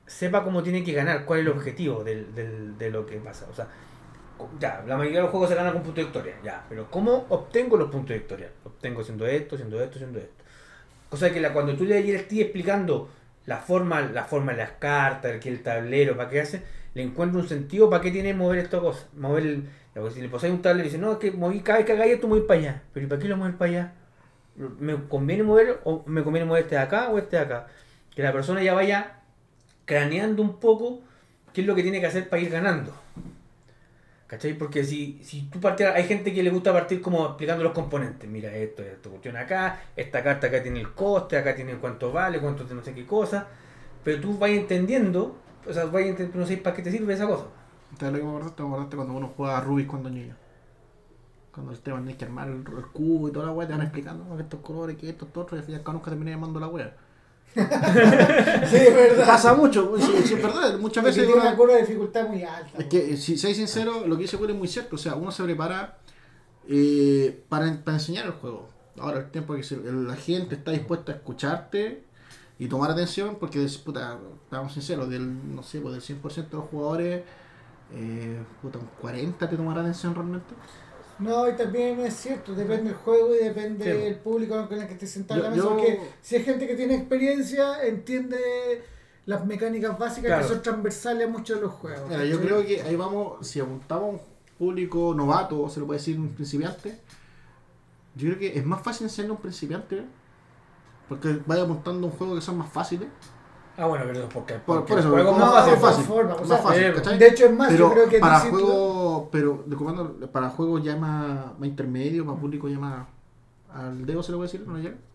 sepa cómo tiene que ganar, cuál es el objetivo del, del, de lo que pasa. O sea, ya, la mayoría de los juegos se ganan con puntos de victoria, ya, pero ¿cómo obtengo los puntos de victoria? Obtengo haciendo esto, haciendo esto, haciendo esto. Cosa que la, cuando tú le estés explicando la forma, la forma de las cartas, el, que el tablero, para qué hace, le encuentro un sentido para qué tiene que mover esta cosa. Mover el, si le posáis un tablero y dice, no, es que moví, cada vez que hagáis esto, moví para allá. Pero ¿y para qué lo mueves para allá? ¿Me conviene mover o me conviene mover este de acá o este de acá? Que la persona ya vaya craneando un poco qué es lo que tiene que hacer para ir ganando. ¿Cachai? Porque si, si tú partieras, hay gente que le gusta partir como explicando los componentes. Mira, esto, esto, cuestión acá, esta carta acá tiene el coste, acá tiene cuánto vale, cuánto no sé qué cosa. Pero tú vas entendiendo, o sea, vas entendiendo, no sé para qué te sirve esa cosa. Entonces lo que me acordaste, me acordaste cuando uno juega a Rubik cuando niño. Cuando el tema tienes que armar el, el cubo y toda la weá, te van explicando ¿no? que estos colores, que estos, otros, y al final acá nunca terminé llamando la weá. Sí, es verdad. Pasa mucho, sí, sí, es verdad, muchas veces. Tiene Uno, una curva de dificultad muy alta. es que, si soy sincero, lo que dice Will es muy cierto. O sea, uno se prepara eh, para, para enseñar el juego. Ahora, el tiempo que se, la gente está dispuesta a escucharte y tomar atención, porque, puta, estamos sinceros, del, no sé, pues del cien por ciento de los jugadores, eh, puta, un cuarenta te tomará atención realmente. No, y también es cierto, depende del juego y depende Sí. del público con el que estés sentado en la Yo- mesa. yo- Porque si hay gente que tiene experiencia, entiende las mecánicas básicas Claro. que son transversales a muchos de los juegos. Mira, yo ¿cachai? creo que ahí vamos, si apuntamos a un público novato, se lo puede decir un principiante, yo creo que es más fácil enseñarle a un principiante, porque vaya apuntando a un juego que son más fáciles. Ah, bueno, pero porque, Por, porque por eso, el juego es no, más fácil. de más fácil, forma, o más sea, fácil, eh, ¿cachai? De hecho, es más, Pero yo creo que para distinto- juegos, pero recomendando, para juegos ya más, más intermedios, para público ya más al dedo se lo voy a decir, no llega.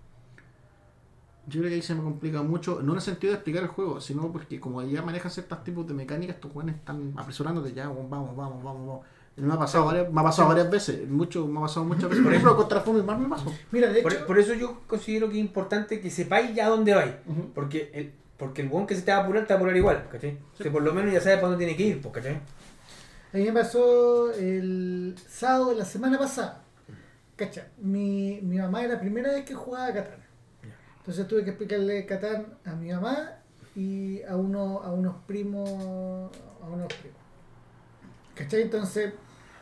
Yo creo que ahí se me complica mucho, no en el sentido de explicar el juego, sino porque como ya manejan ciertos tipos de mecánicas, estos jóvenes están apresurándote ya, vamos, vamos, vamos, vamos. Me ha pasado varias, me ha pasado varias veces, mucho, me ha pasado muchas veces. Por ejemplo, contra Fome Mar me pasó. Mira, de Por, hecho, por eso yo considero que es importante que sepáis ya dónde vais. Ujú. Porque el, porque el buen que se te va a apurar, te va a apurar igual, ¿cachai? O sea, por lo menos ya sabes para dónde tiene que ir, pues, ¿cachai? a mí me pasó el sábado de la semana pasada. Cacha, mi, mi mamá era la primera vez que jugaba a Catán. Entonces tuve que explicarle Catán a mi mamá y a, uno, a unos primos. A unos primos. ¿Cachai? Entonces,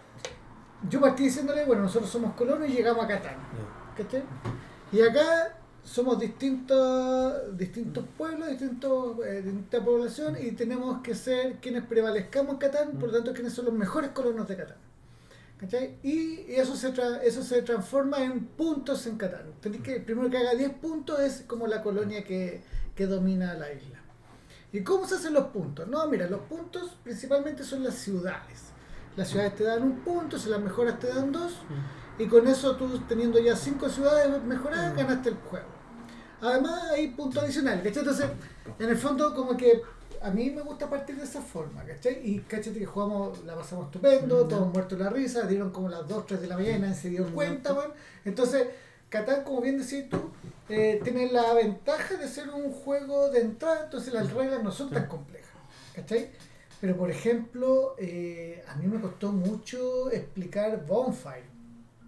yo partí diciéndole, bueno, nosotros somos colonos y llegamos a Catán. ¿Cachai? Y acá somos distintos distintos pueblos, distintos, eh, distinta población y tenemos que ser quienes prevalezcamos en Catán, por lo tanto, quienes son los mejores colonos de Catán. ¿Cachai? Y eso se tra- eso se transforma en puntos en Catán. Tenés que, el primero que haga diez puntos es como la colonia que, que domina la isla. ¿Y cómo se hacen los puntos? No, mira, los puntos principalmente son las ciudades. Las ciudades te dan un punto, si las mejoras te dan dos. Y con eso tú teniendo ya cinco ciudades mejoradas, ganaste el juego. Además hay puntos adicionales, ¿cachai? Entonces, en el fondo como que a mí me gusta partir de esa forma, ¿cachai? Y cachate que jugamos, la pasamos estupendo, todos muertos de la risa, dieron como las dos, tres de la mañana, se dio cuenta, weón. Entonces, Catán, como bien decís tú, eh, tiene la ventaja de ser un juego de entrada, entonces las reglas no son tan complejas, ¿cachai? Pero por ejemplo, eh, a mí me costó mucho explicar Bonfire.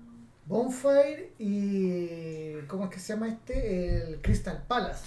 Bonfire y... ¿cómo es que se llama este? El Crystal Palace.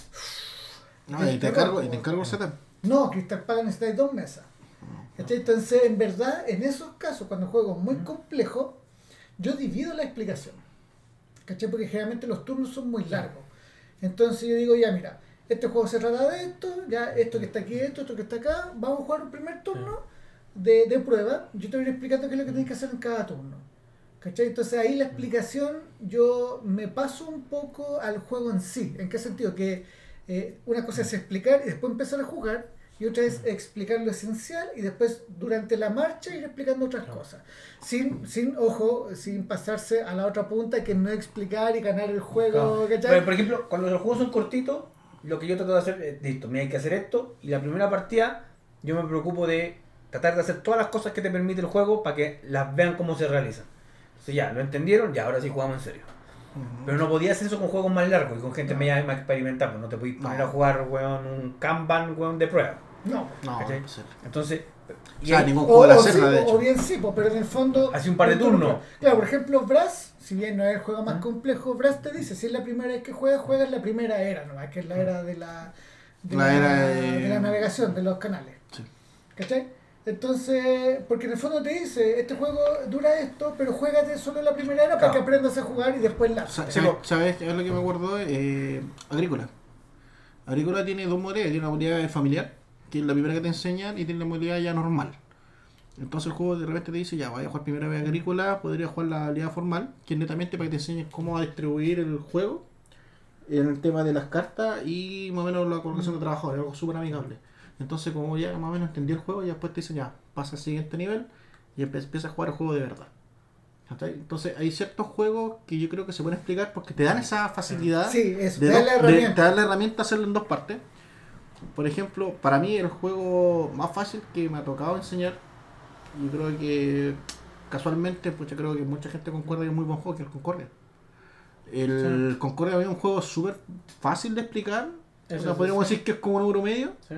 No, y te encargo, y te encargo el setup. No, Crystal Palace necesitáis dos mesas. ¿Cachai? Entonces, en verdad, en esos casos, cuando juego muy complejo, yo divido la explicación. ¿Cachai? Porque generalmente los turnos son muy largos. Entonces yo digo, ya mira, este juego se trata de esto, ya esto que está aquí, esto, esto que está acá, vamos a jugar un primer turno de, de prueba. Yo te voy a ir explicando qué es lo que tienes que hacer en cada turno. ¿Cachai? Entonces ahí la explicación, yo me paso un poco al juego en sí. ¿En qué sentido? Que eh, una cosa es explicar y después empezar a jugar, y otra es explicar lo esencial y después durante la marcha ir explicando otras cosas. Sin, sin ojo, sin pasarse a la otra punta que no explicar y ganar el juego. Claro. ¿Cachai? Pero, por ejemplo, cuando los juegos son cortitos, lo que yo trato de hacer es, listo, mira, hay que hacer esto, y la primera partida yo me preocupo de tratar de hacer todas las cosas que te permite el juego para que las vean cómo se realizan. Entonces ya, lo entendieron, ya, ahora sí jugamos en serio. Uh-huh. Pero no podías hacer eso con juegos más largos y con gente media más experimental, pues no te podías poner No. a jugar, weón, un Kanban, weón, de prueba. No. No, ¿Cachai? no sé. Entonces, O y sea, ahí- ningún O, juego de la o celda, sí, de o hecho. bien sí, po, pero en el fondo... Hace un par de turnos. Claro, por ejemplo, Brass, si bien no es el juego más ¿Ah? complejo, Brass te dice, si es la primera vez que juegas, juegas la primera era, nomás, que es la era de la de La la, era de- de la navegación, de los canales. Sí. ¿Cachai? Entonces, porque en el fondo te dice, este juego dura esto, pero juégate solo la primera era para Claro. que aprendas a jugar y después la... Sa- Sí, ¿Sabes, po. ¿Sabes qué es lo que me acuerdo? Eh, Agrícola. Agrícola tiene dos modalidades. Tiene una modalidad familiar, que es la primera que te enseñan, y tiene la modalidad ya normal. Entonces el juego de repente te dice, ya, vaya a jugar primera vez Agrícola, podría jugar la habilidad formal, que es netamente para que te enseñes cómo a distribuir el juego, en el tema de las cartas y más o menos la colocación de trabajadores, algo súper amigable. Entonces como ya más o menos entendí el juego, ya después te dicen, ya, pasa al siguiente nivel y empe- empiezas a jugar el juego de verdad. ¿Cachai? Entonces hay ciertos juegos que yo creo que se pueden explicar porque te dan esa facilidad Sí, eso, de, te da dos- la de- herramienta. te dan la herramienta a hacerlo en dos partes. Por ejemplo, para mí el juego más fácil que me ha tocado enseñar, yo creo que casualmente, pues yo creo que mucha gente concuerda que es muy buen juego, que es el Concordia. El Concordia es un juego súper fácil de explicar. Eso O sea, sí, podríamos sí. decir que es como un euro medio. ¿Sí?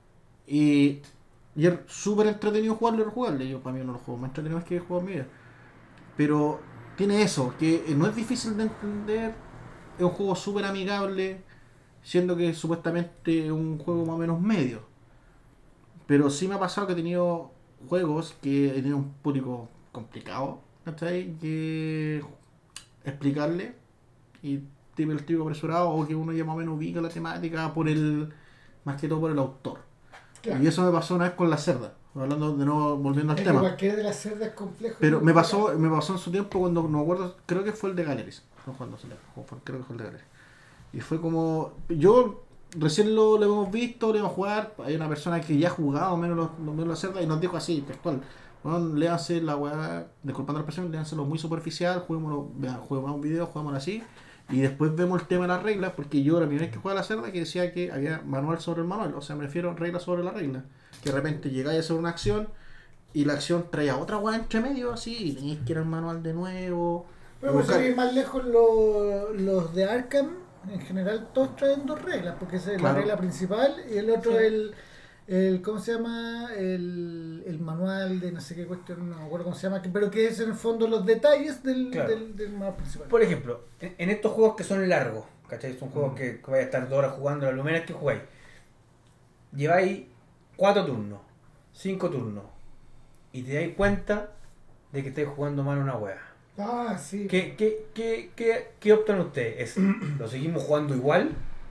Y, y es súper entretenido jugarlo y rejugarle. Yo para mí uno de los juegos más entretenidos que he jugado en mi vida. Pero tiene eso, que no es difícil de entender. Es un juego súper amigable, siendo que supuestamente es un juego más o menos medio. Pero sí me ha pasado que he tenido juegos que he tenido un público complicado, ¿cachai? Que explicarle y tipo el típico apresurado o que uno ya más o menos ubica la temática por el, más que todo por el autor. Claro. Y eso me pasó una vez con La Cerda, hablando de nuevo, volviendo al Es que tema. cualquiera de las cerdas es complejo. Pero y me complicado. pasó, me pasó en su tiempo cuando no me acuerdo, creo que fue el de Galeries. No cuando se le fue, creo que fue el de Galeries. Y fue como, yo recién lo, lo hemos visto, lo hemos a jugar, hay una persona que ya ha jugado menos los, los menos la cerda y nos dijo así, textual. Bueno, léanse la weá, disculpando la expresión, léanselo muy superficial, juguémoslo, vean, juguemos un video, juguémoslo así. Y después vemos el tema de las reglas, porque yo la primera vez que jugué a la cerda que decía que había manual sobre el manual, o sea, me refiero a reglas sobre la regla. Que de repente llegáis a hacer una acción y la acción traía otra weá entre medio, así, y teníais que ir al manual de nuevo. Pero por buscar- seguir más lejos, lo- los de Arkham, en general, todos traen dos reglas, porque esa es Claro. la regla principal y el otro Sí. el, el, ¿cómo se llama? El, el manual de no sé qué cuestión, no me acuerdo cómo se llama, que- pero que es en el fondo los detalles del, Claro. del, del manual principal. Por ejemplo, en, en estos juegos que son largos, ¿cachai? Son Mm. juegos que, que vais a estar dos horas jugando, la primera vez que jugáis. Lleváis cuatro turnos, cinco turnos, y te dais cuenta de que estáis jugando mal una wea. Ah, sí. ¿Qué, qué, qué, qué, qué optan ustedes? ¿Es, ¿Lo seguimos jugando igual?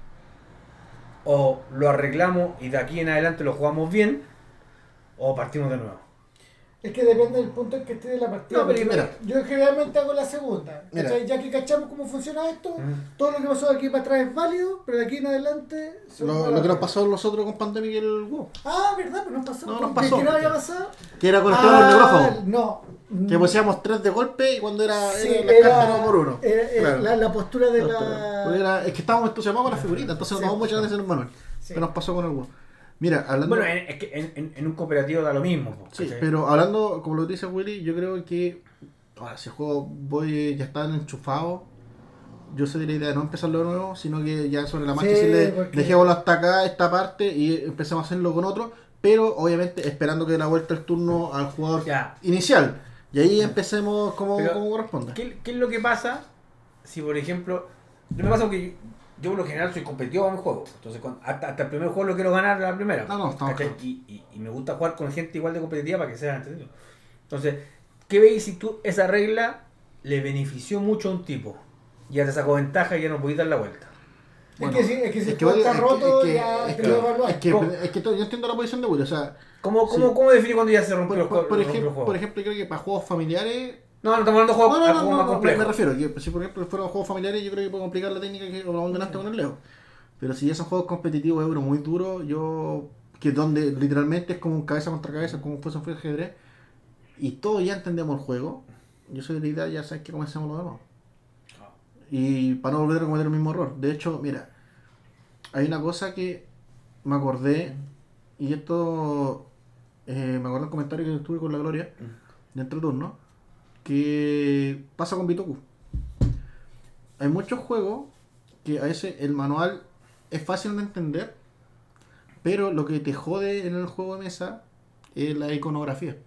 ¿O lo arreglamos y de aquí en adelante lo jugamos bien? ¿O partimos de nuevo? Es que depende del punto en que esté de la partida. No, pero porque mira. yo generalmente hago la segunda. Mira. ¿Cachai? Ya que cachamos cómo funciona esto, Mm. todo lo que pasó de aquí para atrás es válido, pero de aquí en adelante... son Lo, malas lo que nos reglas. pasó a nosotros con Pandemic y el WoW. Ah, ¿verdad? Pues no pasó. No, nos ¿Qué- pasó. ¿Qué no había pasado? Que era con el tema de los Ah, necrófagos. no. Que poseíamos tres de golpe y cuando era, Sí, era la era, carta uno por uno. era- era Claro. la, la postura de Porque la... era- es que estábamos entusiasmados con la figurita, entonces nos Sí. damos muchas veces en el manual. Sí. ¿Qué nos pasó con el WoW? Mira, hablando. Bueno, en, es que en, en- en un cooperativo da lo mismo. po, Sí, ¿cachai? pero hablando, como lo dice Willy, yo creo que ahora si el juego voy, ya están enchufados, yo soy de la idea de no empezarlo de nuevo, sino que ya sobre la marcha Sí, decirle, porque- dejémoslo hasta acá, esta parte, y empecemos a hacerlo con otro, pero obviamente esperando que dé la vuelta el turno al jugador Ya. inicial. Y ahí empecemos como, Pero, como corresponde. ¿Qué, ¿Qué es lo que pasa si, por ejemplo, yo me pasa porque yo, yo por lo general soy competitivo en el juego, entonces cuando- hasta, hasta el primer juego lo quiero ganar a la primera. No, no, estamos ¿cachai? claros. y, y, y me gusta jugar con gente igual de competitiva para que sea entretenido. Entonces, ¿qué veis si tú esa regla le benefició mucho a un tipo? Ya te sacó ventaja y ya no podéis dar la vuelta. Bueno, es que si, es que si es el que juego vale- está es que- roto, es que- ya es te que- lo evaluás. es que, ¿Cómo? es que todo- yo entiendo la posición de Willy, o sea, ¿Cómo, cómo, Sí. cómo define cuando ya se rompió por, el por- juego? por rompió el ejemplo, juego? por ejemplo, creo que para juegos familiares. No, no estamos hablando de juegos, No, no, a no, juegos no, más no, me, complejos. me refiero, que si por ejemplo fueran juegos familiares, yo creo que puedo complicar la técnica que abandonaste con el Leo. Pero si ya son juegos competitivos, euro muy duros, yo. Que donde literalmente es como un cabeza contra cabeza, como fuese un juego de ajedrez, y todos ya entendemos el juego, yo soy de la idea, ya sabes que comencemos lo demás. Y para no volver a cometer el mismo error. De hecho, mira, hay una cosa que me acordé, y esto eh, me acordé del comentario que tuve con la Gloria, de entre turno, que pasa con Bitoku. Hay muchos juegos que a veces el manual es fácil de entender, pero lo que te jode en el juego de mesa es la iconografía.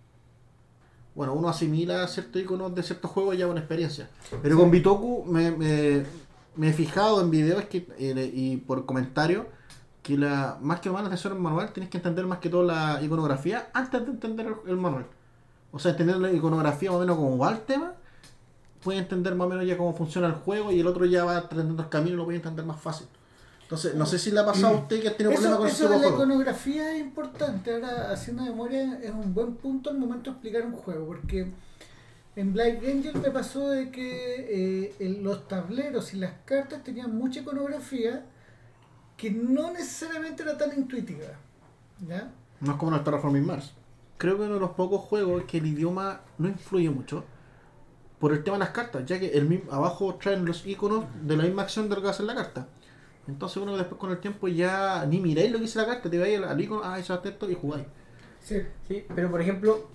Bueno, uno asimila ciertos iconos de ciertos juegos ya con experiencia. Pero con Bitoku me, me, me he fijado en videos que, eh, y por comentarios que la más que tomar la atención al manual, tienes que entender más que todo la iconografía antes de entender el, el manual. O sea, entender la iconografía más o menos como va el tema, puedes entender más o menos ya cómo funciona el juego y el otro ya va aprendiendo el camino y lo puede entender más fácil. Entonces, no sé si le ha pasado a usted que ha tenido problemas con eso ese de la juego. iconografía es importante. Ahora, haciendo memoria, es un buen punto al momento de explicar un juego, porque en Black Angel me pasó de que eh, el- los tableros y las cartas tenían mucha iconografía que no necesariamente era tan intuitiva, ¿ya? No es como en el Terraforming Mars. Creo que uno de los pocos juegos que el idioma no influye mucho por el tema de las cartas, ya que el mismo, abajo traen los iconos de la misma acción de lo que va a hacer la carta. Entonces uno después con el tiempo ya ni miráis lo que dice la carta, te vais al, al icono, ah, eso esto y jugáis. Sí. Sí, pero por ejemplo,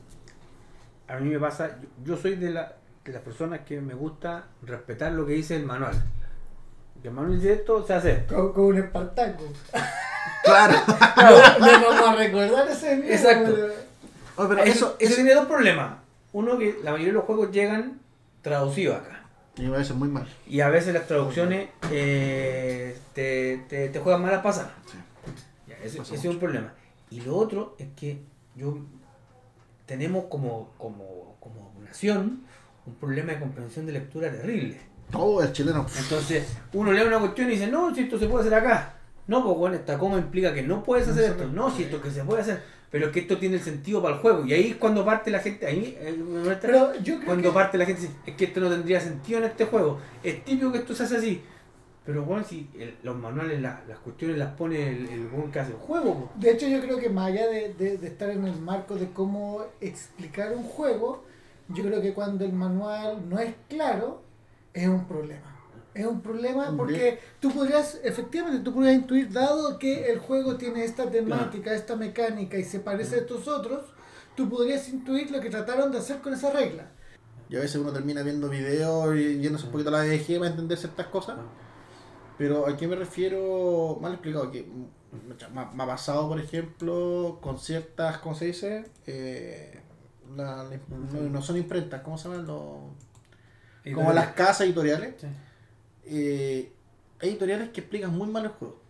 a mí me pasa, yo, yo soy de, la, de las personas que me gusta respetar lo que dice el manual. Que el manual dice esto, se hace esto. Con, con un Espartaco. Claro. No, no vamos a recordar ese miedo, Exacto. pero- Oye, pero eso, eso, eso eso tiene dos problemas. Uno, que la mayoría de los juegos llegan traducidos acá. y me parece muy mal. Y a veces las traducciones eh, te, te, te juegan malas pasadas. Sí. Ya, ese, Pasa ese es mucho. un problema. Y lo otro es que yo tenemos como, como, como nación un problema de comprensión de lectura terrible. Oh, el chileno. Entonces, uno lee una cuestión y dice, no, si esto se puede hacer acá. No, pues bueno, esta coma implica que no puedes hacer esto. No, si esto que se puede hacer. Pero es que esto tiene el sentido para el juego. Y ahí es cuando parte la gente, ahí eh, Pero yo creo cuando que parte la gente dice, es que esto no tendría sentido en este juego. Es típico que esto se hace así. Pero bueno, si el- los manuales, la- las cuestiones las pone el, el buen que hace el juego. Po. De hecho, yo creo que más allá de, de- de estar en el marco de cómo explicar un juego, yo creo que cuando el manual no es claro, es un problema. Es un problema porque tú podrías, efectivamente, tú podrías intuir, dado que el juego tiene esta temática, esta mecánica y se parece a estos otros, tú podrías intuir lo que trataron de hacer con esa regla. Y a veces uno termina viendo videos y yéndose un poquito a la B G para entender ciertas cosas. Pero a qué me refiero, mal explicado, que mm, me ha- me ha pasado, por ejemplo, con ciertas, ¿cómo se dice? Eh, la- la- no, no son imprentas, ¿cómo se llaman? Los, como las casas editoriales. Sí. Eh, hay editoriales que explican muy mal el juego.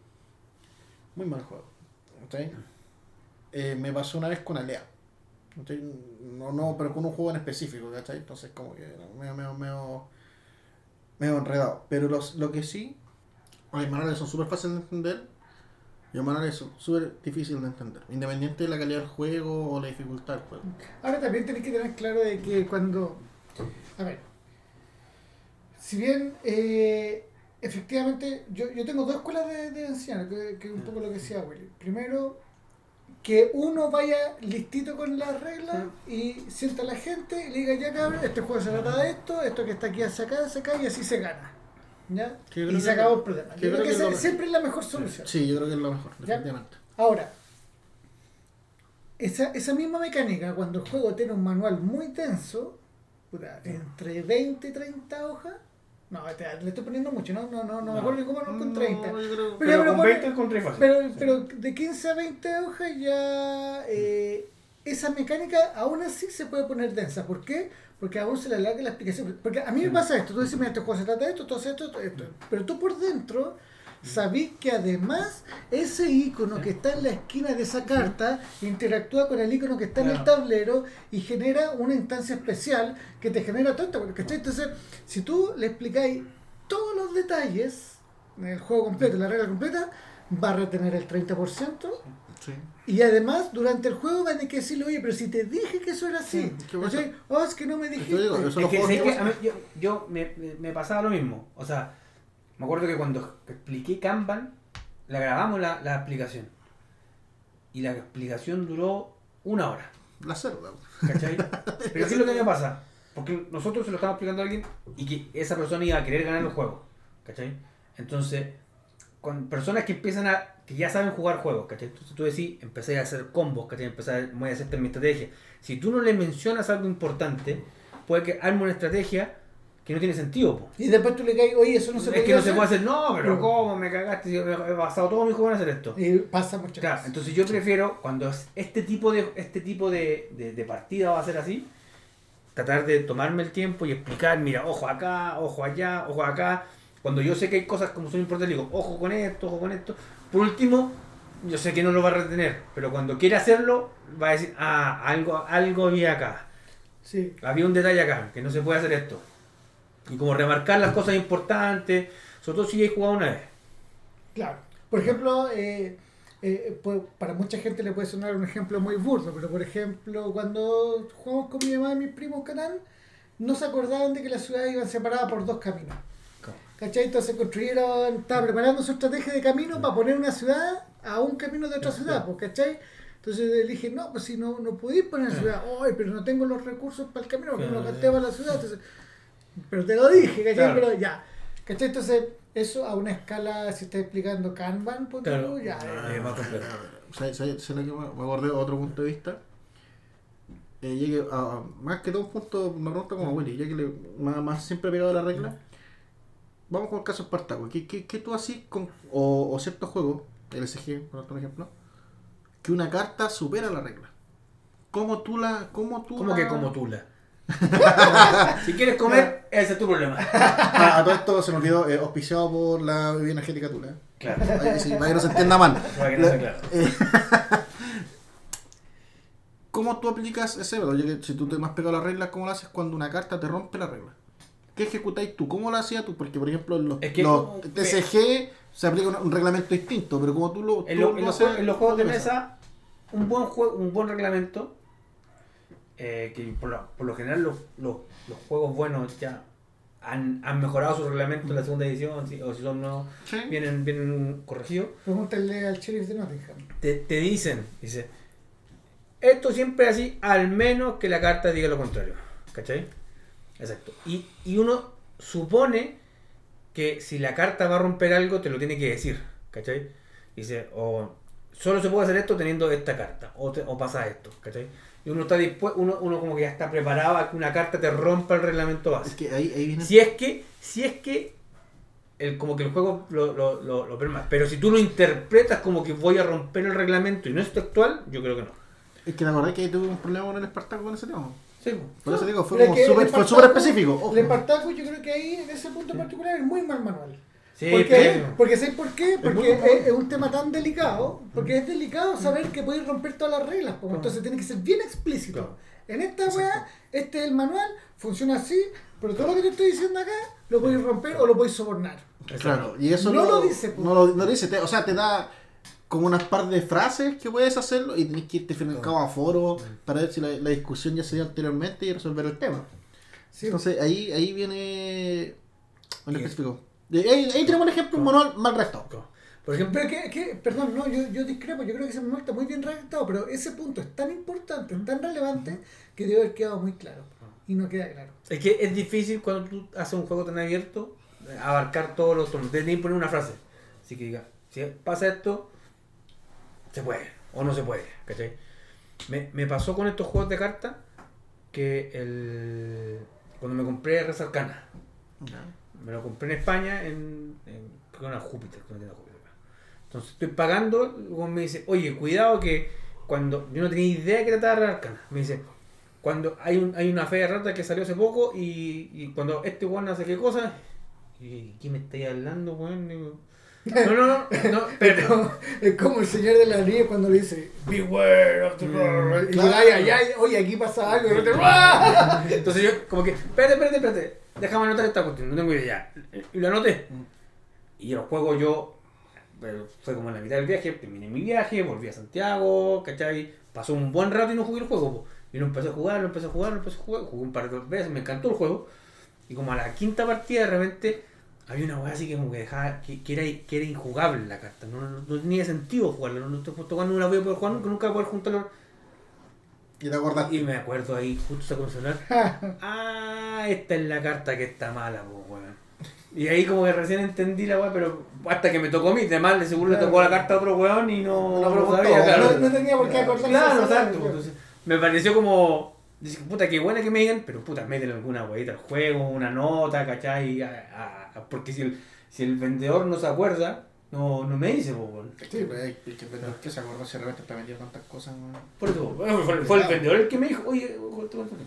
Muy mal el juego. ¿Cachai? Eh, me pasó una vez con Alea. ¿Cachai? No, no, pero con un juego en específico, ¿cachai? Entonces como que era medio, medio, medio, medio enredado. Pero los, lo que sí, los manuales son súper fáciles de entender y los manuales son súper difíciles de entender. Independiente de la calidad del juego o la dificultad del juego. Ahora también tenés que tener claro de que cuando... A ver, si bien eh, efectivamente yo, yo tengo dos escuelas de, de ancianos, que, que es un poco lo que decía Willy. Primero, que uno vaya listito con las reglas y sienta a la gente y le diga, ya cabrón, este juego se trata de esto, esto que está aquí hacia acá, hacia acá, y así se gana. ¿Ya? Que yo creo Y se que- acabó el problema. que Yo yo creo creo que que esa es lo- siempre es la mejor solución. Sí, yo creo que es lo mejor, ¿Ya? definitivamente. Ahora, esa, esa misma mecánica, cuando el juego tiene un manual muy denso, puta, entre veinte y treinta hojas, no, te- le estoy poniendo mucho, no, no, no, no, me acuerdo cómo no con treinta. No, yo creo- Pero- Pero, pero con pone- veinte encontré fácil. Pero, pero de quince a veinte hojas ya eh, esa mecánica aún así se puede poner densa. ¿Por qué? Porque aún se le alarga la explicación. Porque a mí me pasa esto, tú dices, mira, este juego se trata de esto, tú haces esto, esto, esto. Pero tú por dentro sabís que además ese icono que está en la esquina de esa carta interactúa con el icono que está en el Claro. tablero y genera una instancia especial que te genera todo esto. Porque, entonces, si tú le explicáis todos los detalles del juego completo, la regla completa, va a retener el treinta por ciento. Sí. Y además, durante el juego van a tener que decirle, oye, pero si te dije que eso era así. Sí, ¿qué pasa? ¿Cachai? Oh, es que no me dijiste. Yo digo, eso Es los que, juegos ¿sabes que qué? A mí- yo, yo me, me- me pasaba lo mismo. O sea, me acuerdo que cuando expliqué Kanban, la grabamos la, la explicación. Y la explicación duró una hora. la cerda. ¿Cachai? Pero ¿qué es lo que me pasa? Porque nosotros se lo estamos explicando a alguien y que esa persona iba a querer ganar el juego. ¿Cachai? Entonces, con personas que empiezan a... que ya saben jugar juegos, ¿cachai? Entonces tú decís, empecé a hacer combos, ¿cachai? Empecé a, voy a hacer esta mi estrategia. Si tú no le mencionas algo importante, puede que arme una estrategia que no tiene sentido, po. Y después tú le caes, oye, eso no se es puede que no hacer. se puede hacer, no, pero Pero- ¿cómo? Me cagaste, yo he basado todo mi juego en hacer esto. Y pasa muchas Claro, veces. entonces yo prefiero, cuando es este tipo de este tipo de, de, de partida va a ser así, tratar de tomarme el tiempo y explicar, mira, ojo acá, ojo allá, ojo acá. Cuando yo sé que hay cosas como son importantes, digo, ojo con esto, ojo con esto. Por último, yo sé que no lo va a retener, pero cuando quiere hacerlo, va a decir, ah, algo, algo había acá. Sí. Había un detalle acá, que no se puede hacer esto. Y como remarcar las cosas importantes, sobre todo si ya he jugado una vez. Claro. Por ejemplo, eh, eh, pues, para mucha gente le puede sonar un ejemplo muy burdo, pero por ejemplo, cuando jugamos con mi mamá y mis primos Catán, no se acordaban de que las ciudades iban separadas por dos caminos. ¿Cómo? ¿Cachai? Entonces construyeron, estaban preparando su estrategia de camino para poner una ciudad a un camino de otra ciudad, pues, ¿cachai? Entonces le dije, no, pues si no, no podéis poner ciudad, ay, pero no tengo los recursos para el camino, porque no gasté para la ciudad. Entonces, pero te lo dije, ¿cachai? Claro. Pero ya, ¿cachai? Entonces, eso a una escala, si estás explicando Kanban, pues, Claro. tú, ya. Ah, es más complejo. ¿Sabes ¿sabes- sabes lo que me me acordé de otro punto de vista? Eh, llegué a, a- más que todo un punto, una pregunta como Willy, ya que le, más, más siempre pegado a la regla. Vamos con el caso Espartaco. ¿Qué, qué, qué tú haces con, o, o ciertos juegos, el S G, por otro ejemplo, que una carta supera la regla? ¿Cómo tú la...? ¿Cómo tú ¿Cómo la- que como tula? Si quieres comer, ese es tu problema. Ah, a todo esto se me olvidó, eh, auspiciado por la bebida energética Tula. Claro. Ahí sí, para que no se entienda mal. Para que no La- sea claro. eh, ¿Cómo tú aplicas ese método? Ya que si tú te has pegado las reglas, ¿cómo lo haces cuando una carta te rompe la regla? ¿Qué ejecutáis tú? ¿Cómo lo hacías tú? Porque, por ejemplo, en los, Es que los como- T C G se aplica un, un reglamento distinto, pero como tú lo. En, tú lo- lo en los, haces jue- en los juegos de mesa, un buen juego, un buen reglamento, eh, que por lo, por lo general los, los, los juegos buenos ya han, han mejorado su reglamento en la segunda edición, si- o si son nuevos, Sí. vienen, vienen corregidos, Pregúntale al sheriff de Nottingham. te, te dicen, dice, esto siempre es así, al menos que la carta diga lo contrario, ¿cachai? Exacto. Y, y uno supone que si la carta va a romper algo, te lo tiene que decir, ¿cachai? Dice, o solo se puede hacer esto teniendo esta carta, o, te- o pasa esto, ¿cachai? Y uno está dispuesto, uno, uno como que ya está preparado a que una carta te rompa el reglamento Es base. que ahí, ahí viene. Si es que, si es que el, como que el juego lo, lo, lo, lo permite. Pero si tú lo interpretas como que voy a romper el reglamento y no es textual, yo creo que no. Es que la verdad es que ahí tuve un problema con el Espartaco con ese tema. Sí, Por eso digo, fue Pero como es que súper el fue Espartaco- súper específico. Ojo. El Espartaco, yo creo que ahí, en ese punto en particular, es muy mal manual. sí, ¿Por qué? pero- Porque ¿sabes por qué? muy Porque mal. es, es un tema tan delicado, porque es delicado saber que podéis romper todas las reglas, pues, entonces tiene que ser bien explícito. Claro. En esta weá, este es el manual, funciona así, pero todo lo que te estoy diciendo acá, lo podéis romper o lo podéis sobornar. Claro, y eso No lo dice, po. No lo, no lo dice, te- o sea, te da como unas par de frases que puedes hacerlo y tenés que irte financiado a foro para ver si la, la discusión ya se dio anteriormente y resolver el tema. Sí. Entonces ahí, ahí viene el Y- específico. Y Ahí, ahí tenemos un ejemplo, un manual mal redactado. Por ejemplo, Pero que, que, perdón, no, yo, yo discrepo, yo creo que ese manual está muy bien redactado, pero ese punto es tan importante, es tan relevante, que debe haber quedado muy claro. Y no queda claro. es que es difícil cuando tú haces un juego tan abierto abarcar todos los tonos. Tienes que poner una frase. Así que diga, si pasa esto, se puede o no se puede, ¿cachai? Me, me pasó con estos juegos de cartas que el cuando me compré Res Arcana, me lo compré en España en, en creo que era Júpiter, que no tiene Júpiter acá. Entonces estoy pagando, luego me dice, oye, cuidado que cuando yo no tenía idea que trataba Res Arcana, me dice, cuando hay un, hay una fe de rata que salió hace poco y, y cuando este weón hace qué cosa, y ¿qué me estáis hablando, weón? Digo, no, no, no, no, pero Es como, es como el señor de la nieve cuando le dice Beware of the roar. Y claro. ay, ay, ay, oye, aquí pasa algo. Y el otro, ¡ah! entonces yo como que, espérate, espérate, espérate, déjame anotar esta cuestión, no tengo idea. Y lo anoté. Y el juego yo, pero fue como en la mitad del viaje, terminé mi viaje, volví a Santiago, ¿cachai? Pasó un buen rato y no jugué el juego, po. Y lo empecé a jugar, lo empecé a jugar, lo empecé a jugar, jugué un par de veces, me encantó el juego. Y como a la quinta partida de repente había una weá así que como que dejaba, que, que, era, que era injugable la carta, no, no, no tenía sentido jugarla, no, no estoy tocando, no la voy a poder jugar nunca, nunca voy a poder juntarlo. Y te acordaste. Y me acuerdo ahí, justo sacó el celular. Ah, esta es la carta que está mala, po, weón. Y ahí como que recién entendí la weá, pero hasta que me tocó a mí, de mal, de seguro le tocó la carta a otro weón y no, No preguntó, sabía, claro. No, no tenía por qué acordarse. Claro, de esa exacto. weá. Entonces, me pareció como. Dice, puta, qué buena que me digan, pero puta, métele alguna huevita al juego, una nota, ¿cachai? A- a- a- porque si el, si el vendedor no se acuerda, no, no me dice, po, weón. Sí, pues hay que vender que se acordó si realmente está vendiendo tantas cosas. ¿No? Por eso, bueno, fue, fue el vendedor el que me dijo, oye, ¿cuánto, cuánto?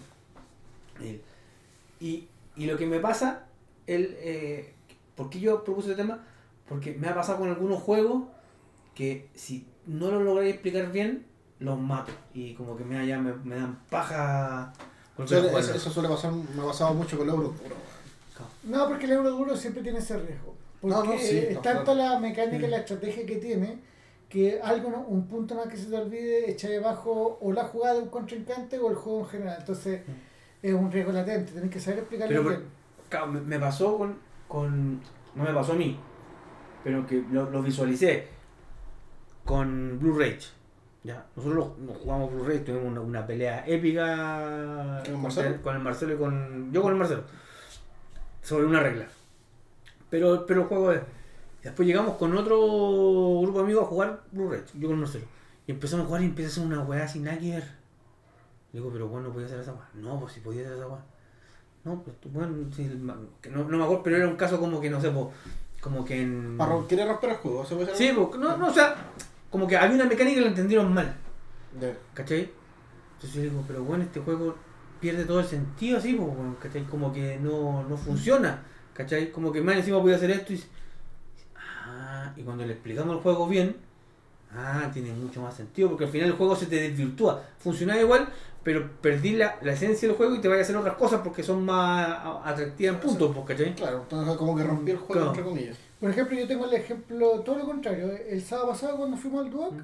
Y, y, y lo que me pasa, el, eh, ¿por qué yo propuse este tema? Porque me ha pasado con algunos juegos que si no lo logré explicar bien, los mato. Y como que me, ya me, me dan paja. Eso, eso, eso suele pasar, me ha pasado mucho con el euro duro. No, porque el euro duro siempre tiene ese riesgo. Porque No, no, sí, es no, tanta claro. la mecánica y Mm. la estrategia que tiene que algo, no- un punto más que se te olvide echa debajo o la jugada de un contrincante o el juego en general. Entonces es un riesgo latente, tenés que saber explicarlo Pero por- bien. Claro, me, me pasó con, con. No me pasó a mí, pero que lo, lo visualicé con Blue Rage. Ya, nosotros nos jugamos Blue Rage, tuvimos una, una pelea épica ¿Con con, Marcelo? el, con el Marcelo y con. Yo con el Marcelo. Sobre una regla. Pero, pero el juego es. Después llegamos con otro grupo de amigos a jugar Blue Rage, yo con el Marcelo. Y empezamos a jugar y empieza a hacer una weá sin nada que ver. Digo, pero bueno, no podía hacer esa weá. No, pues si podía hacer esa weá. No, pues bueno, sí, el ma- que no, no me acuerdo, pero era un caso como que no sé, pues, como que en. Para rom- ¿Quiere romper el juego? ¿Se puede hacer Sí, algo? pues, no, no, o sea, como que había una mecánica que la entendieron mal, Ya. ¿cachai? Entonces yo digo, pero bueno, este juego pierde todo el sentido así, pues, bueno, ¿cachai? Como que no, no funciona, ¿cachai? Como que más encima podía hacer esto y dice, ah, y cuando le explicamos el juego bien, ah, tiene mucho más sentido, porque al final el juego se te desvirtúa, funcionaba igual, pero perdí la, la esencia del juego y te vayas a hacer otras cosas porque son más a- atractivas en puntos, pues, ¿cachai? Claro, entonces como que rompí el juego, Claro. entre comillas. Por ejemplo, yo tengo el ejemplo, todo lo contrario. El sábado pasado cuando fuimos al Duoc, Mm.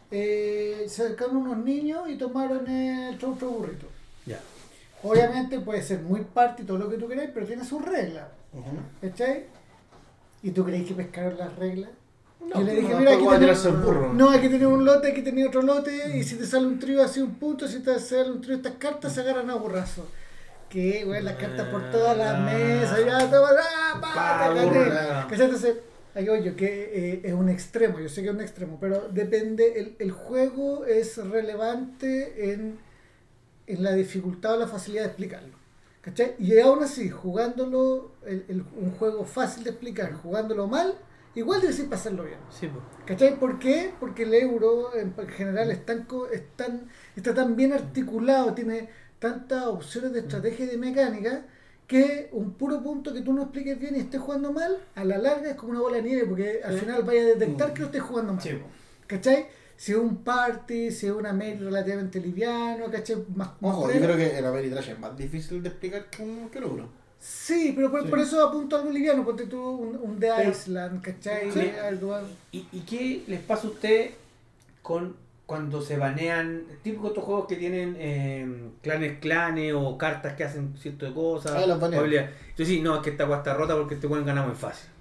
eh, se acercaron unos niños y tomaron el trou trou burrito. Ya. Obviamente puede ser muy party, todo lo que tú queráis, pero tiene sus reglas. Ujú. ¿Cachai? ¿Y tú creéis que pescaron las reglas? No, Yo le dije, no, mira, no, aquí va a tenemos, tirarse el burro. no, aquí tenemos un lote, aquí tenemos otro lote, y si te sale un trío así un punto, si te sale un trío estas cartas, se agarran a burrazo. Que, güey, las cartas por todas las mesas, ya, toma, ah, pa, Pa, te gané. burra. ¿Cachai? Entonces, ahí voy yo, que eh, es un extremo, yo sé que es un extremo, pero depende, el, el juego es relevante en, en la dificultad o la facilidad de explicarlo. ¿Cachai? Y aún así, jugándolo, el, el- un juego fácil de explicar, jugándolo mal, igual debes pasarlo bien. Sí, pues. ¿Cachai? ¿Por qué? Porque el euro en general es tan, co- es tan- está tan bien articulado, tiene tantas opciones de estrategia y de mecánica, que un puro punto que tú no expliques bien y estés jugando mal, a la larga es como una bola de nieve, porque al Sí. final vaya a detectar que lo estés jugando mal. Sí, pues. ¿Cachai? Si es un party, si es una mail relativamente liviano, ¿cachai? Más, más Ojo, yo breve. creo que el Ameritrash es más difícil de explicar que un, que el euro. Sí, pero por, Sí. por eso apunto a algo liviano, ponte tú un, un The Pero- Island, ¿cachai? Sí. Algo, ¿Y, ¿Y qué les pasa a usted con cuando se banean, típico estos juegos que tienen eh, clanes clanes o cartas que hacen ciertas cosas? Ah, los banean. habilidades? Entonces sí, no, es que esta guay está rota porque este pueden ganar muy fácil.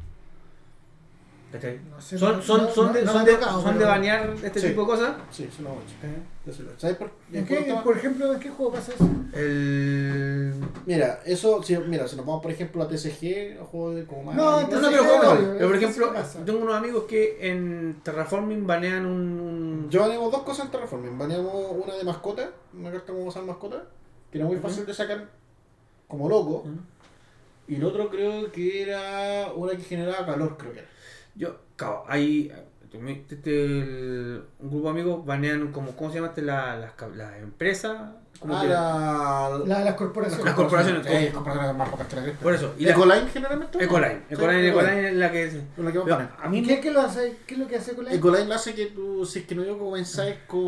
¿Cachai? no sé, Son, no- son, no- son, no- de, no son, me de, ha tocado, son de pero- banear este Sí. tipo de cosas. Sí, sí lo hago. ¿Eh? Eso lo- ¿Sabes por, ¿En por qué, qué? por ejemplo, ¿en qué juego pasa eso? El... Mira, eso, si, mira, si nos vamos por ejemplo a T C G, a juego de como más. No, No, entonces, no, pero, sí, juego, obvio, pero por eso ejemplo, sí pasa. tengo unos amigos que en Terraforming banean un... un- Yo baneamos dos cosas en Terraforming. Baneamos una de mascota, una carta como usar mascota, que era muy fácil de sacar como loco. ¿Mm? Y el otro creo que era una que generaba calor, creo que era. Yo, claro, hay este, el- un grupo de amigos banean como, ¿cómo se llama este? La, las ca- la empresa. Como Ah, que- la... La, las corporaciones. Las corporaciones. Eh, corporaciones más pocas que la cresta. Por eso. Y la, Ecoline generalmente. Ecoline. Sí, Ecoline, Ecoline es la que... Con la que Pero van a mí ¿Y me- qué, qué lo hace? ¿Qué es lo que hace con la Ecoline hace que tú, si es que no yo comenzáis con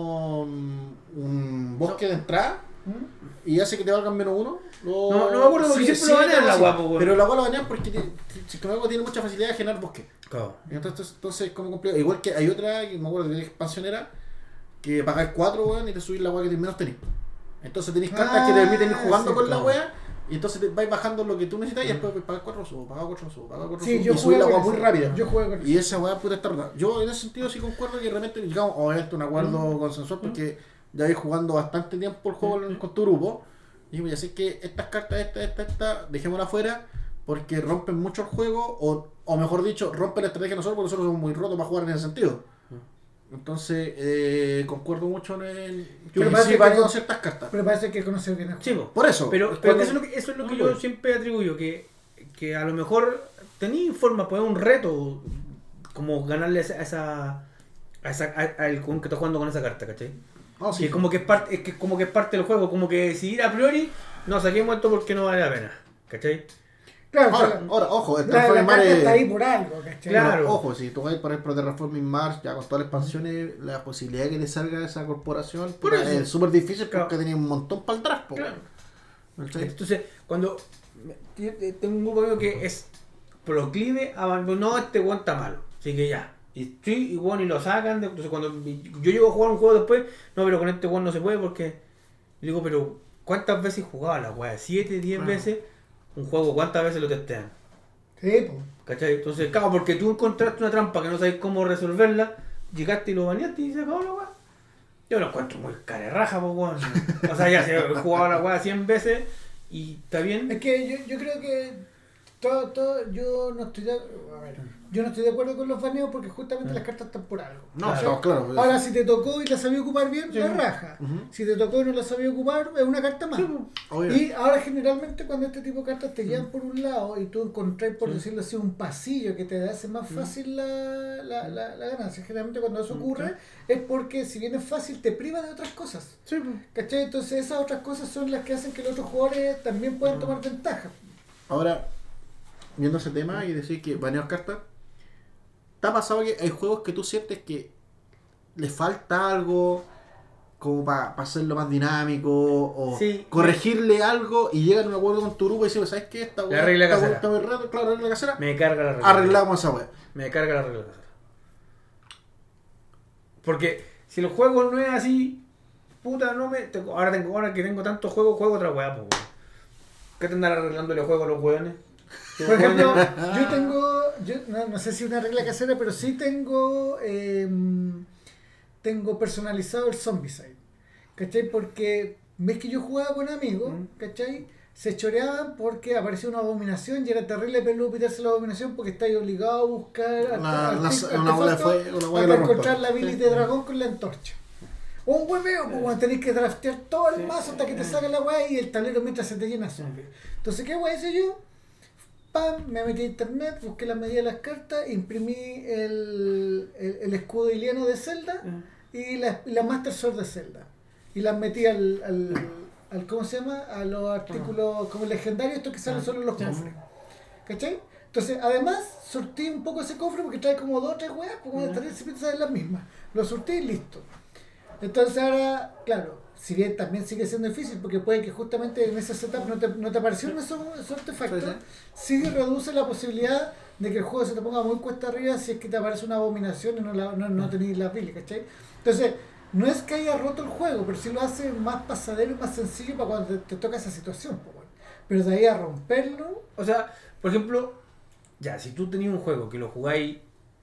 un bosque de entrada ¿Mm? y hace que te valgan menos uno. lo- No, no me acuerdo porque siempre lo banean la sí, guapo, weón. Pero la guapa lo banean porque tiene- si es que no algo tiene mucha facilidad de generar bosque. Claro. Entonces, entonces como complicado. Igual que hay otra que me acuerdo que expansión era que pagáis cuatro weón y te subís la weá que menos tenéis. Entonces tenéis cartas que te permiten ir jugando Ah, con sí, la claro. weá y entonces te vais bajando lo que tú necesitas y después pagas cuatro subo, pagas cuatro subo, pagas cuatro Sí, subo yo y subís juego la con weá muy eso. rápida. Yo juego con Y eso. esa weá puta está rota. Yo en ese sentido sí concuerdo que de repente, digamos, obviamente un acuerdo consensual porque ya vais jugando bastante tiempo el juego con tu grupo. Y voy a decir que estas cartas, esta, esta, esta, dejémosla afuera porque rompen mucho el juego o, o mejor dicho, rompen la estrategia de nosotros porque nosotros somos muy rotos para jugar en ese sentido. Entonces, eh, concuerdo mucho en el que Pero parece sí que baneo con- ciertas cartas. Pero parece que conocer bien el Sí, juego. po. Por eso. Pero, es pero cuando- eso es lo que, eso es lo que no, yo pues. siempre atribuyo, que, que a lo mejor tenéis forma, pues un reto, como ganarle a esa, a esa, a esa a- al con que está jugando con esa carta, ¿cachai? No, sí. Que como que es parte, es que como que es parte del juego, como que decidir a priori, no saquemos esto porque no vale la pena, ¿cachai? Claro, Ahora, o sea, ahora, ojo, el la, la Terraforming Mars carta es- está ahí por algo, ¿cachai? Claro. Pero, ojo, si tú vas por ejemplo Terraforming Mars, ya con todas las expansiones, la posibilidad de que te salga esa corporación Por puta, eso. es súper difícil porque Claro. tenía un montón para atrás, po. Claro. ¿Cachai? Entonces, cuando me- yo tengo un grupo amigo que es proclive a abandonar, no, este weón está malo, así que ya. Y sí, y bueno, y lo sacan. de- Entonces, cuando yo llego a jugar un juego después, no, pero con este weón no se puede porque. Yo digo, pero ¿cuántas veces jugaba la weá? ¿Siete, diez Claro. veces? Un juego, ¿cuántas veces lo testean? Sí, pues. ¿Cachai? Entonces, claro, porque tú encontraste una trampa que no sabes cómo resolverla, llegaste y lo baneaste y se acabó la weá. Yo lo encuentro muy carerraja, pues weón. O sea, ya se he jugado la weá cien veces y está bien. Es que yo, yo creo que todo, todo, yo no estoy de, a ver, yo no estoy de acuerdo con los baneos porque justamente las cartas están por algo. No, Claro. estamos claros. pues. Ahora, si te tocó y la sabía ocupar bien, Sí. la raja. Ujú. Si te tocó y no la sabía ocupar, es una carta más. Sí, pues. Obvio. Y ahora generalmente cuando este tipo de cartas te llevan por un lado y tú encontrás, por decirlo así, un pasillo que te hace más fácil la, la, la, la ganancia. Generalmente cuando eso ocurre es porque si bien es fácil te priva de otras cosas. Sí, pues. ¿Cachai? Entonces esas otras cosas son las que hacen que los otros jugadores también puedan tomar ventaja. Ahora, viendo ese tema y decir que banear cartas, ¿te ha pasado que hay juegos que tú sientes que le falta algo como para hacerlo más dinámico o Sí. corregirle algo y llegan a un acuerdo con tu grupo y dicen, ¿sabes qué? Esta La weá regla está casera. está muy raro, claro, la regla casera. Me carga la regla. Arreglamos esa weá. Me carga la regla. Porque si el juego no es así, puta, no me. tengo- ahora, tengo, ahora que tengo tantos juegos, juego otra weá, pues weón. ¿Qué te andan arreglándole juegos a los weones? Por ejemplo, yo tengo, yo no, no sé si una regla casera, pero sí tengo eh, tengo personalizado el Zombicide. ¿Cachai? Porque ves que yo jugaba con amigos, ¿cachai? Se choreaban porque apareció una abominación y era terrible peludo pitarse la abominación porque estáis obligado a buscar Una- arte- una- artefactos una bola de fuego, una bola de para la encontrar rompa. la bilis de dragón con la antorcha. O un hueveo, pues cuando tenéis que draftear todo el Sí. mazo hasta que te salga la weá y el tablero mientras se te llena zombies. Entonces, ¿qué weá hice yo? Pam, me metí a internet, busqué la medida de las cartas, imprimí el, el, el escudo iliano de Zelda y la, la Master Sword de Zelda. Y las metí al, al, al ¿cómo se llama? A los artículos como legendarios, estos que salen solo en los cofres. ¿Cachai? Entonces, además, surtí un poco ese cofre porque trae como dos o tres weas, como de tres siempre de las mismas. Lo surtí y listo. Entonces ahora, claro, si bien también sigue siendo difícil porque puede que justamente en ese setup no te, no te aparecieron esos, esos artefactos, sí reduce la posibilidad de que el juego se te ponga muy cuesta arriba si es que te aparece una abominación y no, la, no, no tenéis la pila, ¿cachai? Entonces, no es que haya roto el juego, pero sí lo hace más pasadero y más sencillo para cuando te, te toca esa situación. Pues, bueno. Pero de ahí a romperlo, O sea, por ejemplo, ya, si tú tenías un juego que lo jugáis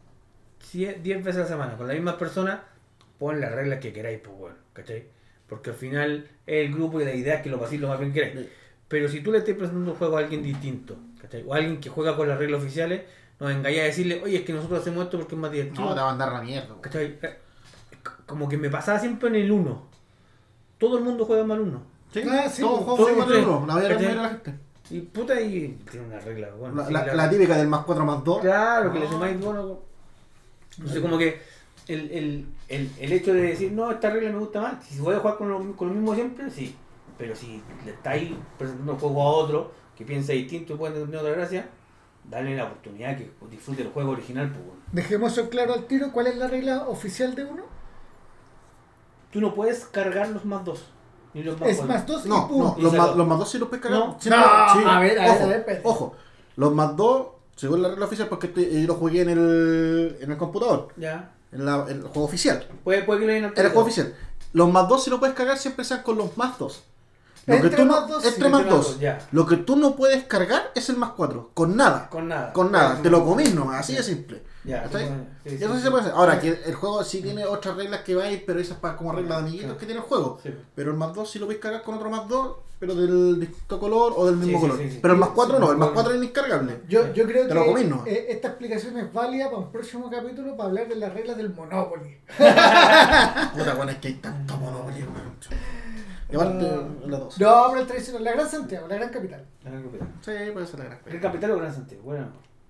diez veces a la semana con la misma persona, pon las reglas que queráis, pues bueno, ¿cachai? Porque al final es el grupo y la idea es que lo paséis lo más bien que queráis. Sí. Pero si tú le estás presentando un juego a alguien distinto, ¿cachai? O a alguien que juega con las reglas oficiales, no vengáis a decirle, oye, es que nosotros hacemos esto porque es más divertido. No, te va a mandar la mierda. ¿Cachai? Eh, Como que me pasaba siempre en el uno. Todo el mundo juega mal uno. Sí, Ah, sí, todos pues, juegos sí, más de sí. uno, la mayoría ¿Cachai? de la gente. Y puta, y tiene una regla, bueno. La, sí, la- la- la típica del más cuatro más dos. Claro, que le No. sumáis bueno. No sé, como que el, el, el, el hecho de decir, no, esta regla me gusta más. Si voy a jugar con lo, con lo mismo siempre, sí. Pero si le estáis presentando el juego a otro que piensa distinto y puede tener otra gracia, dale la oportunidad que disfrute el juego original, pues bueno. dejemos eso claro al tiro. ¿Cuál es la regla oficial de uno? Tú no puedes cargar los más dos. Ni los más Es cuatro. más dos y No, pum. no, Y los se más, lo- los más dos sí los puedes cagar. No. Siempre- No, sí. a ver, a ver, ojo, a ver, espera. ojo. Los más dos, según la regla oficial, porque este- yo lo jugué en el, en el computador, Ya. en, la- en el juego oficial. Puede, puede que lo hayan En el juego oficial. Los más dos si lo puedes cargar siempre sean con los más dos. Lo Entre que tú no- más dos, sí, entre más entre más dos. dos, ya. Lo que tú no puedes cargar es el más cuatro. Con nada. Con nada. Con nada. Ya, Te lo comís nomás, así de simple. Ya, ¿Cachai? sí, sí, Eso sí, sí se sí. puede hacer. Ahora, que el juego sí tiene otras reglas que va a ir, pero esas para como reglas de amiguitos Claro. que tiene el juego. Sí. Pero el más dos sí lo puedes cargar con otro más dos, pero del distinto color o del mismo Sí, sí, color. sí, sí. Pero el más cuatro Sí, no, el más sí. cuatro es incargable. Yo, yo creo Te lo que comís, ¿no? eh, esta explicación es válida para un próximo capítulo para hablar de las reglas del Monopoly. Puta, bueno, es que hay tanto Monopoly, weón. Y aparte, Ah, la dos. No, pero el tradicional, la Gran Santiago, la Gran Capital. La Gran Capital. Sí, puede ser la gran ¿Gran Capital o Gran Santiago? Bueno.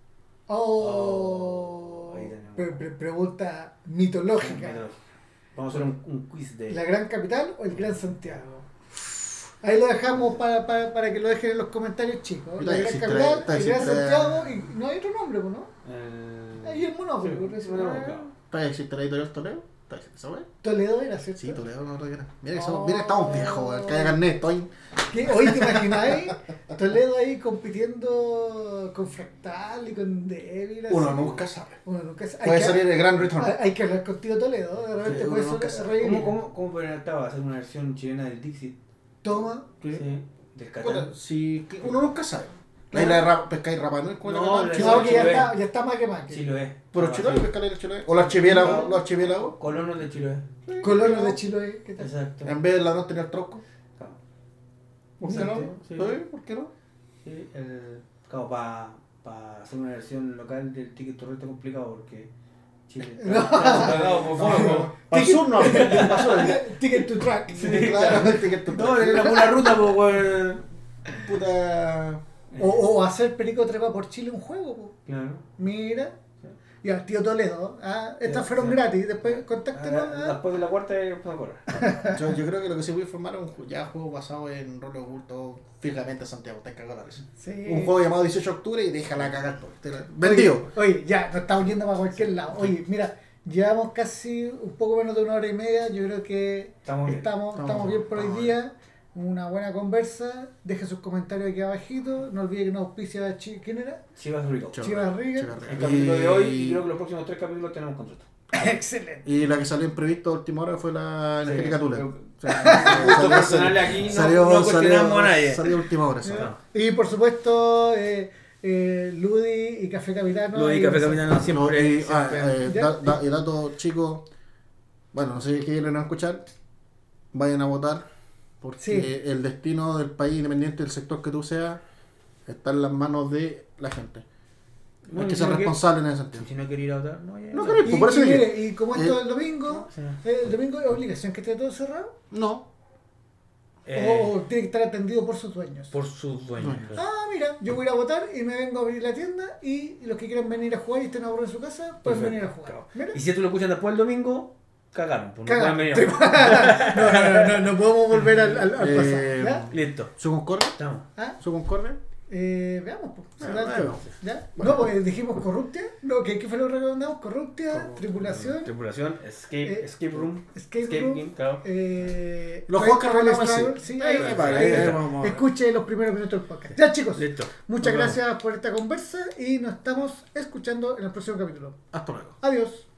Oh, Ahí tenemos. pre- pre- pregunta mitológica. Vamos a hacer un, un quiz de. ¿La Gran Capital o el Gran Santiago? Ahí lo dejamos para, para, para que lo dejen en los comentarios, chicos. Y La la Gran existe- Capital, está la Gran existe- Santiago, y no hay otro nombre, pues, ¿no? El... Ahí el Monopoly, Sí, por eso. Monopoly, claro. ¿Todavía existe la editorial Toledo? ¿Todavía existe esa wea? Toledo era, ¿cierto? Sí, Toledo, no recuerdo que era. Mira que, somos, Oh. mira que estamos viejos, weón. Que haya carnet, estoy. ¿Qué? Hoy te imagináis Toledo ahí compitiendo con Fractal y con Devil. así. Uno nunca sabe. Uno nunca sabe. Puede Hay que- salir el Gran Return. hay- Hay que hablar contigo, Toledo. De repente Sí, puede uno nunca ser sabe. ¿Cómo, cómo, cómo podrían estaba hacer una versión chilena del Dixit? Toma. ¿Qué? Sí, del Catán. Bueno, si, que uno nunca sabe. La isla de Ra- Pesca y Rapanui, ¿cuál No, era la la- Chile? Cuidado que ya Chiloé. está, ya está más que más. que. Chiloé. Pero Ah, Chiloé, sí. pescadero Chiloé. O los archipiélagos, los archipiélagos. Colonos de Chiloé. Colonos de Chiloé. ¿Qué tal? Exacto. En vez del ladrón tenía el tronco. Claro. ¿Por qué no? Exacto, sí. ¿Sí? ¿Por qué no? Sí, el, claro, para pa hacer una versión local del Ticket to Ride está complicado porque Chile está, No. está pagado por fuego. Para el sur no, ¿qué pasó? Ticket to track. Sí, claro, el ticket to No, track. es la pura ruta, pues, weón. Puta. O, o hacer Perico Trepa por Chile un juego. Po. Claro. Mira. Ya, tío Toledo. Ah, estas Ya, fueron ya. gratis. Después contáctenos. Ahora, ah. después de la cuarta ya empezó a correr. Yo, yo creo que lo que sí voy a informar es un ju- ya juego basado en roles ocultos físicamente Santiago. Te cagado la risa. Sí. Un juego llamado dieciocho de octubre y déjala cagar todo. Te la- Vendido. Oye, oye, ya, nos estamos yendo para cualquier lado. Oye, mira, llevamos casi un poco menos de una hora y media. Yo creo que Estamos bien. estamos, Estamos estamos bien por hoy estamos día. Una buena conversa. Deje sus comentarios aquí abajito. No olvide que nos auspicia Chi- ¿quién era? Chivas Rico. Chivas Riga. Chivas Riga. El capítulo de hoy y Y- creo que los próximos tres capítulos tenemos contrato. Excelente. Y la que salió imprevisto a última hora fue la Sí, Angélica Tula. pero- O sea, Gustos salió- personales aquí no, salió- no cuestionamos salió- a nadie. Salió a última hora. sí. No. Y por supuesto, eh, eh, Ludi y Café Capitano. Lo de ahí Café vamos a- Capitano No, siempre. y, ah, siempre- eh, Ya. da- da- y dato chico, bueno, no sé qué quieren escuchar, vayan a votar, porque Sí. el destino del país, independiente del sector que tú seas, está en las manos de la gente. Bueno, Hay que si ser no quiere- responsable en ese sentido. Si no quiere ir a votar, no, ya. No no. quiero ir. Y, Por eso y dije. mire, y como esto Eh, es el domingo, No, sí. eh, el domingo es obligación que esté todo cerrado. No, Eh, O tiene que estar atendido por sus dueños. por sus dueños. Ah, mira, yo voy a ir a votar y me vengo a abrir la tienda y los que quieran venir a jugar y estén aburridos en su casa, pueden Perfecto, venir a jugar. claro. Mira. Y si esto lo escuchan después el domingo, cagaron. Pues no Caga. pueden venir a jugar. no, no, no, no, no podemos volver al, al, al Eh, pasado. ¿Ya? Listo. ¿su concordia? Estamos. ¿Ah? ¿Su concordia? Eh, veamos, pues. Ah, será el bueno. tema. ¿Ya? Bueno. No, pues dijimos Corruptia. No, ¿qué, qué fue lo que recomendamos? Corruptia, Corruptia. Tripulación, Tripulación, escape, Eh, escape room. Escape Room, game, claro. eh, Los Trail- juegos que Trail hablamos así. Travel, sí, Ahí, ahí, ahí, ahí, ahí, ahí ahí está. vamos a ver. Escuche los primeros minutos del podcast. Ya, chicos, Listo. muchas Nos vemos. gracias por esta conversa y nos estamos escuchando en el próximo capítulo. Hasta luego. Adiós.